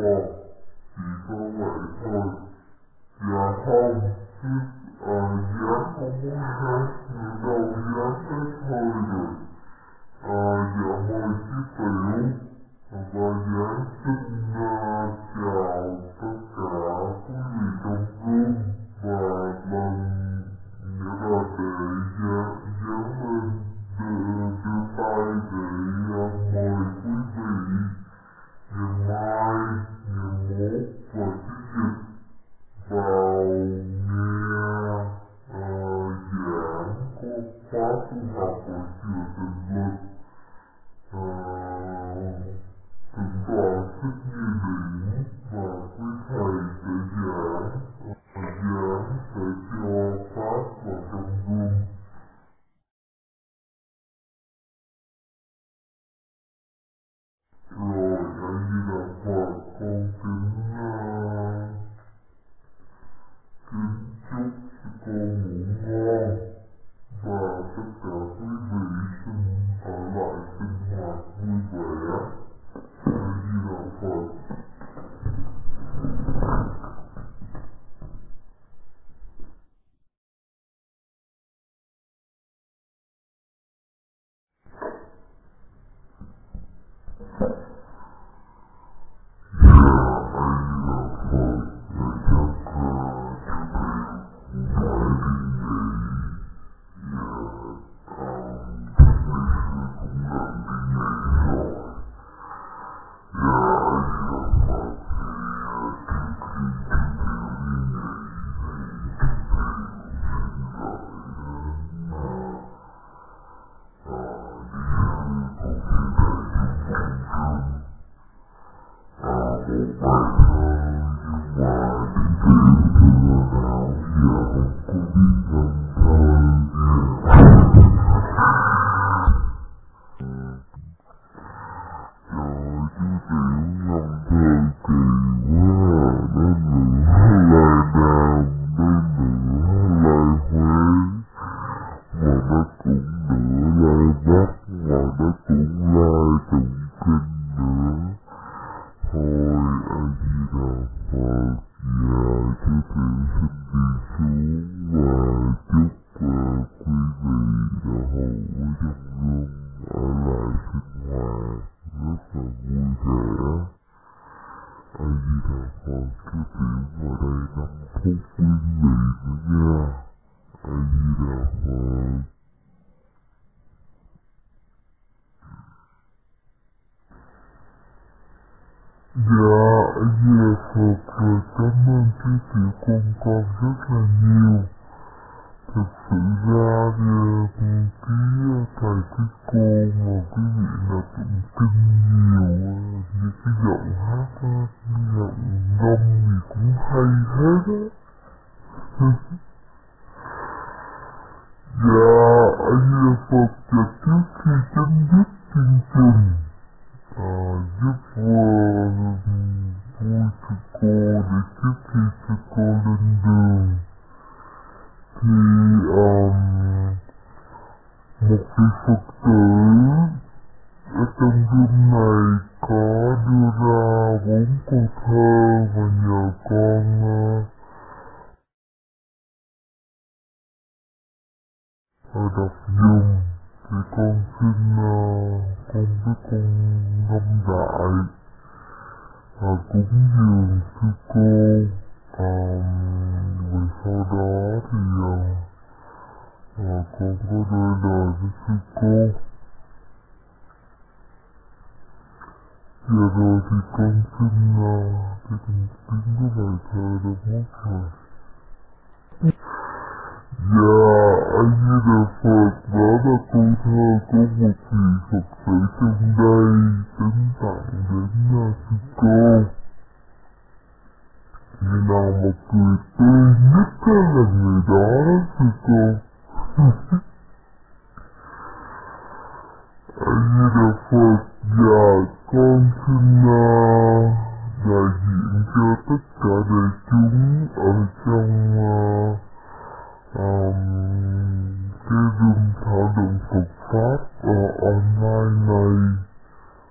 con chỉ có vậy thôi. Dạ không, chứ à, dám không muốn hát nữa đâu, dám hết hơi rồi. À, dạ mời chị Tiểu và dám xin uh, chào tất cả quý vị trong room và lần nghĩa là để dám dám lên đưa, đưa tay để uh, mời quý vị ngày mai, ngày mốt và chủ nhật vào nghe uh, giảng của khóa tu học ở chùa Tịnh Lực. Thỉnh thoảng thích như đỉnh và quý thầy sẽ giảng giảng sẽ cho phát vào trong room. Rồi A Di Đà Phật, con kính uh, kính chúc cô ngủ ngon và tất cả quý vị xin ở lại sinh hoạt vui vẻ. A Di Đà Phật.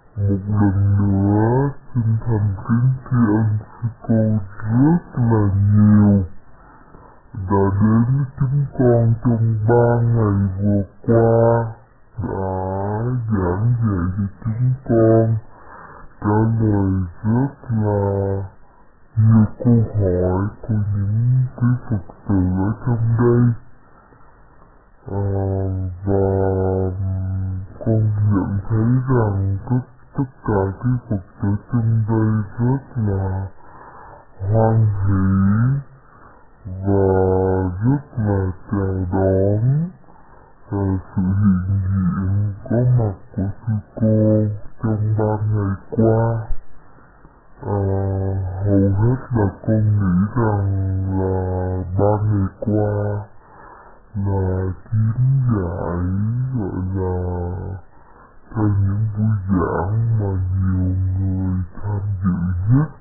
một lần nữa xin thành kính tri ân sư cô rất là nhiều đã đến với chúng con trong ba ngày vừa qua, đã giảng dạy cho chúng con, trả lời rất là nhiều câu hỏi của những quý Phật tử ở trong đây. À, và con nhận thấy rằng tất, tất cả quý Phật tử trong đây rất là hoan hỷ và rất là chào đón uh, sự hiện diện có mặt của sư cô trong ba ngày qua. Uh, hầu hết là con nghĩ rằng là ba ngày qua là chuyến giải gọi là theo những buổi giảng mà nhiều người tham dự nhất.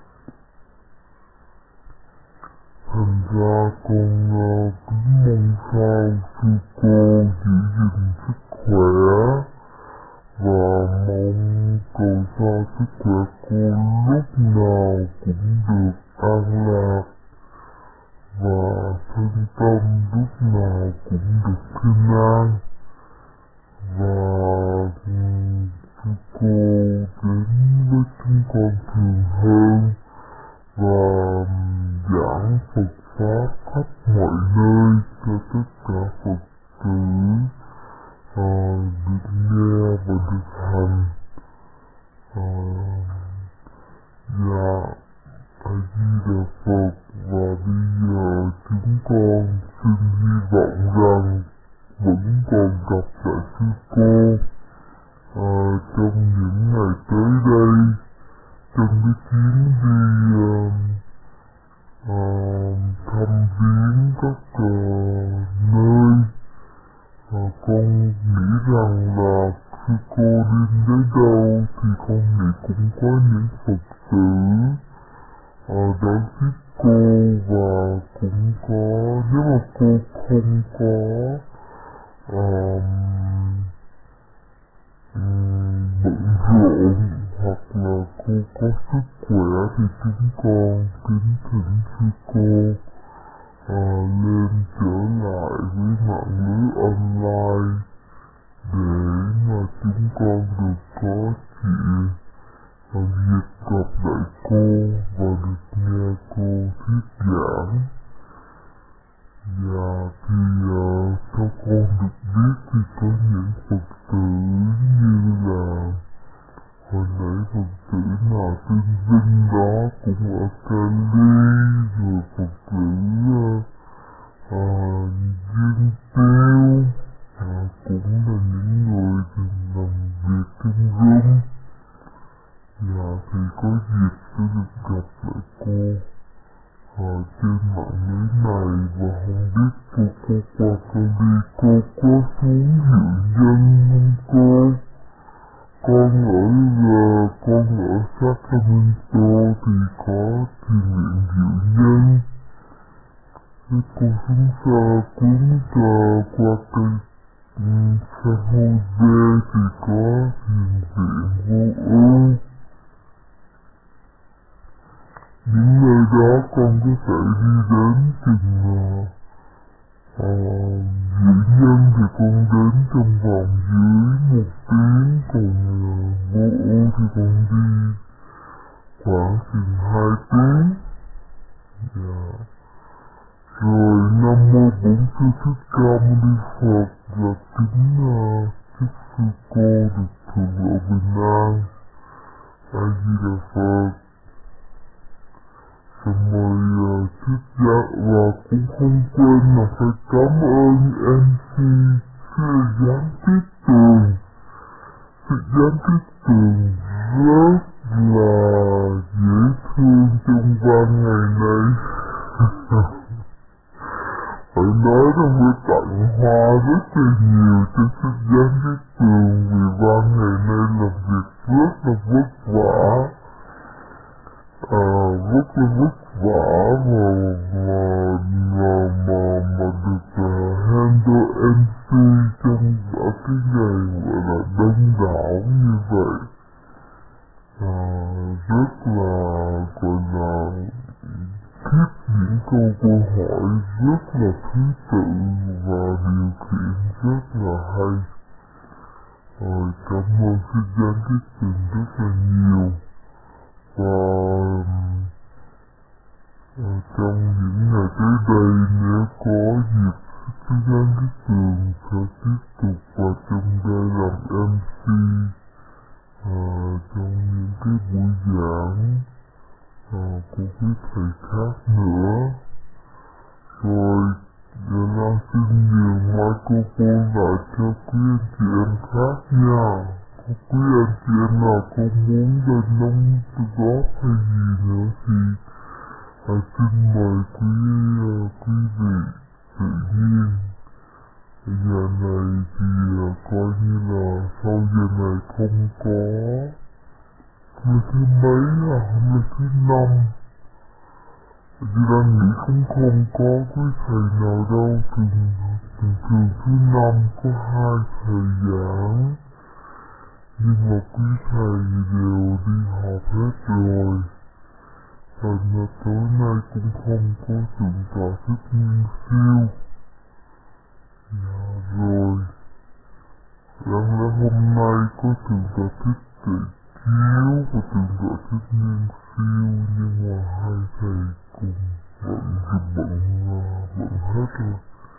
Thành ra con uh, kính mong sao sư cô giữ gìn sức khỏe và mong cầu sao sức khỏe cô lúc nào cũng được an lạc và thân tâm lúc nào cũng được平安. Và um, sư cô đến với chúng con thường hơn và giảng Phật Pháp khắp mọi nơi cho tất cả Phật tử à, được nghe và được hành. À, dạ, A Di Đà Phật. Và bây giờ chúng con xin hy vọng rằng vẫn còn gặp lại sư cô à, trong những ngày tới đây, trong cái chuyến đi uh, uh, thăm viếng các uh, nơi. Uh, con nghĩ rằng là khi cô đi đến đâu thì con nghĩ cũng có những Phật tử uh, đón tiếp cô, và cũng có, nếu mà cô không có uh, um, bận rộn hoặc là cô có sức khỏe thì chúng con kính thỉnh sư cô à, lên trở lại với mạng lưới online để mà chúng con được có chuyện à, dịp gặp lại cô và được nghe cô thuyết giảng. Và thì uh, theo con được biết thì có những Phật tử như là hồi nãy Phật tử nào tên Vinh đó cũng ở Cali, rồi Phật tử uh, uh, Duyên Tiêu uh, cũng là những người từng làm việc trong room. Và thì có dịp sẽ được gặp lại cô uh, trên mạng lưới này, và không biết cô cô qua Cali cô có xuống dự dân không cô? Con ở uh, con ở Sacramento thì có thiền nguyện diệu nhân. Thế cô xuống xa cuốn uh, qua cây um, San Jose thì có thiền viện vô ưu. Những nơi đó con có thể đi đến chừng uh, uh, diệu nhân thì con đến trong vòng dưới một tiếng, còn uh, vô ưu thì con đi khoảng chừng hai tiếng. Dạ. Rồi Nam Mô Bổn Sư Thích Ca Mâu Ni Phật, và kính uh, chúc sư cô được thượng lộ bình an. A Di Đà Phật. Rồi mời uh, thuyết giảng, và cũng không quên là phải cảm ơn em xê sư Giám Tuyết Tường. Sư Giám Tuyết Tường rất là dễ thương trong ba ngày này. Phải nói rằng phải tặng hoa rất là nhiều cho sư Giám Tuyết Tường, vì ba ngày nay làm việc rất là vất vả. À, rất là vất vả mà mà mà mà, mà được uh, handle em xê trong ở cái ngày gọi là đông đảo như vậy. à, rất là gọi là thích những câu câu hỏi rất là thứ tự và điều khiển rất là hay. Rồi, cảm ơn Sư Giang Christian rất là nhiều. Và à, trong những ngày tới đây nếu có dịp Sư Giang Christian sẽ tiếp tục vào trong đây làm em xê à, trong những cái buổi giảng à, của quý thầy khác nữa. Rồi giờ là xin nhường microphone lại cho quý anh chị em khác nha. Có quý anh chị em nào có muốn lên đóng góp hay gì nữa thì à, xin mời quý uh, quý vị tự nhiên. Giờ này thì uh, coi như là sau giờ này không có. Hôm nay thứ mấy à? Hôm nay thứ năm. Chị đang nghĩ cũng không có quý thầy nào đâu. Thường thường, thường thứ năm có hai thầy giảng, nhưng mà quý thầy đều đi học hết rồi. Thành ra tối nay cũng không có thượng tọa Thích Nguyên Siêu. Dạ rồi. Đáng lẽ hôm nay có thượng tọa Thích Tuệ Chiếu và thượng tọa Thích Nguyên Siêu, nhưng mà hai thầy cùng bận thì bận bận hết rồi.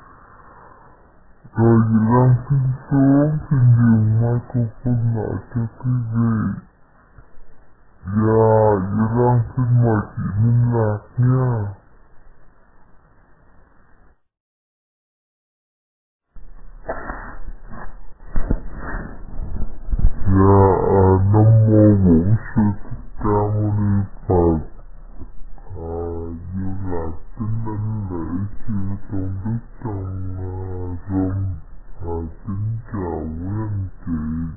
Rồi chị Lan xin xuống, xin nhường microphone lại cho quý vị. Dạ, chị Lan xin mời chị Minh Lạc nha. Dạ, à, Nam Mô Bổn Sư Thích Ca Mâu Ni Phật. À, như là kính đảnh lễ chư tôn đức trong uh, room. À, kính chào quý anh chị.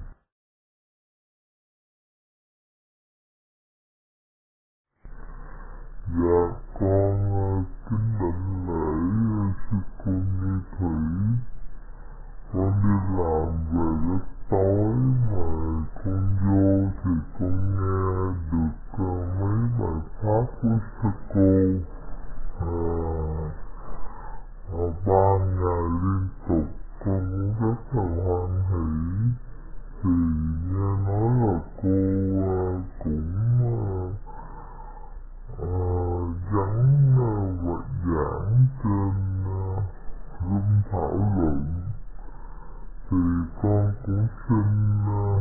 Dạ, con uh, kính đảnh lễ uh, sư cô Như Thủy. Con đi làm về rất tối mà con vô thì con nghe được uh, mấy bài pháp của sư cô uh, uh, ba ngày liên tục. Con cũng rất là hoan hỷ. Thì nghe nói là cô uh, cũng uh, uh, gắn uh, vật giảng trên uh, room thảo luận. Thì con cũng xin uh,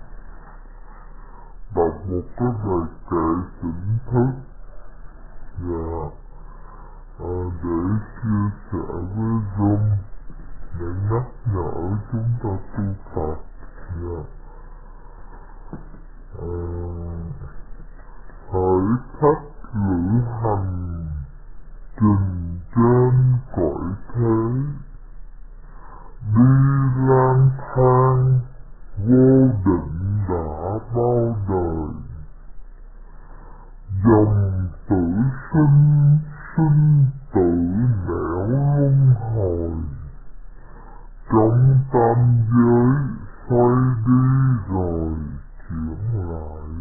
đọc một cái bài kệ tỉnh thức và uh, để chia sẻ với room để nhắc nhở chúng ta tu Phật. Yeah. Uh, hỡi khách lữ hành trình trên cõi thế, đi lang thang vô định đã bao đời, dòng tử sinh sinh tử nẻo luân hồi, trong tam giới xoay đi rồi chuyển lại,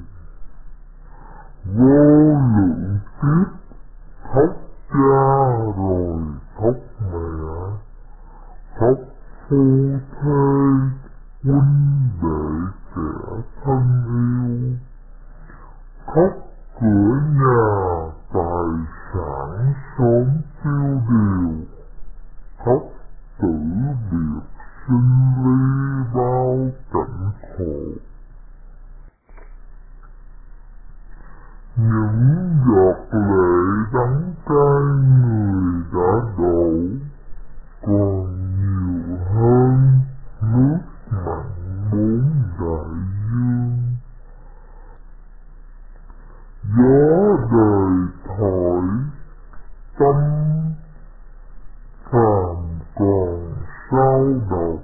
vô lượng kiếp khóc cha rồi khóc mẹ, khóc phu thê huynh đệ kẻ thân yêu, khóc cửa nhà tài sản sớm tiêu điều, khóc tử biệt sinh ly bao cảnh khổ. Những giọt lệ đắng cay người đã đổ, còn nhiều hơn nước mặn bốn đại dương. Gió đời thổi tâm phàm còn sao động,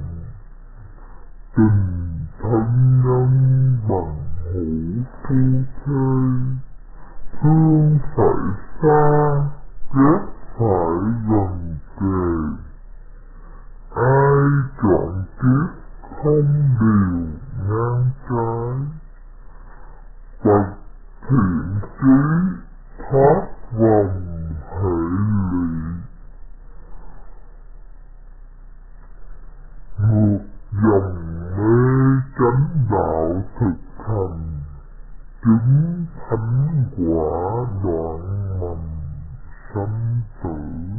tình thân nhân bằng hữu phu thê, thương phải xa ghét phải gần kề, ai chọn kiếp không điều ngang trái, quả thoát vòng hệ lụy, ngược dòng mê chánh đạo thực hành, chứng thánh quả đoạn mầm sanh tử.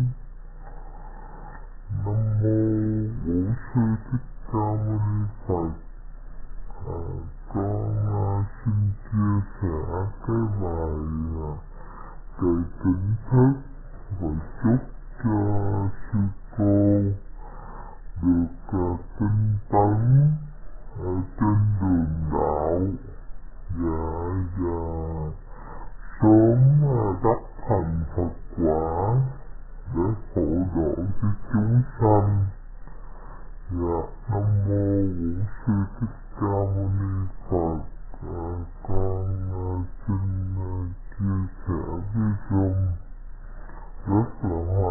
Nam mô Bổn Sư Thích Ca Mâu Ni Phật. À, con à, xin chia sẻ cái bài à, kệ tỉnh thức và chúc cho sư cô được à, tinh tấn ở trên đường đạo và và sớm à, đắc thành Phật quả để phổ độ cho chúng sanh. Dạ, Nam mô Bổn Sư Thích Ca Mâu Ni Phật. À, con à, xin à, chia sẻ với Dung rất là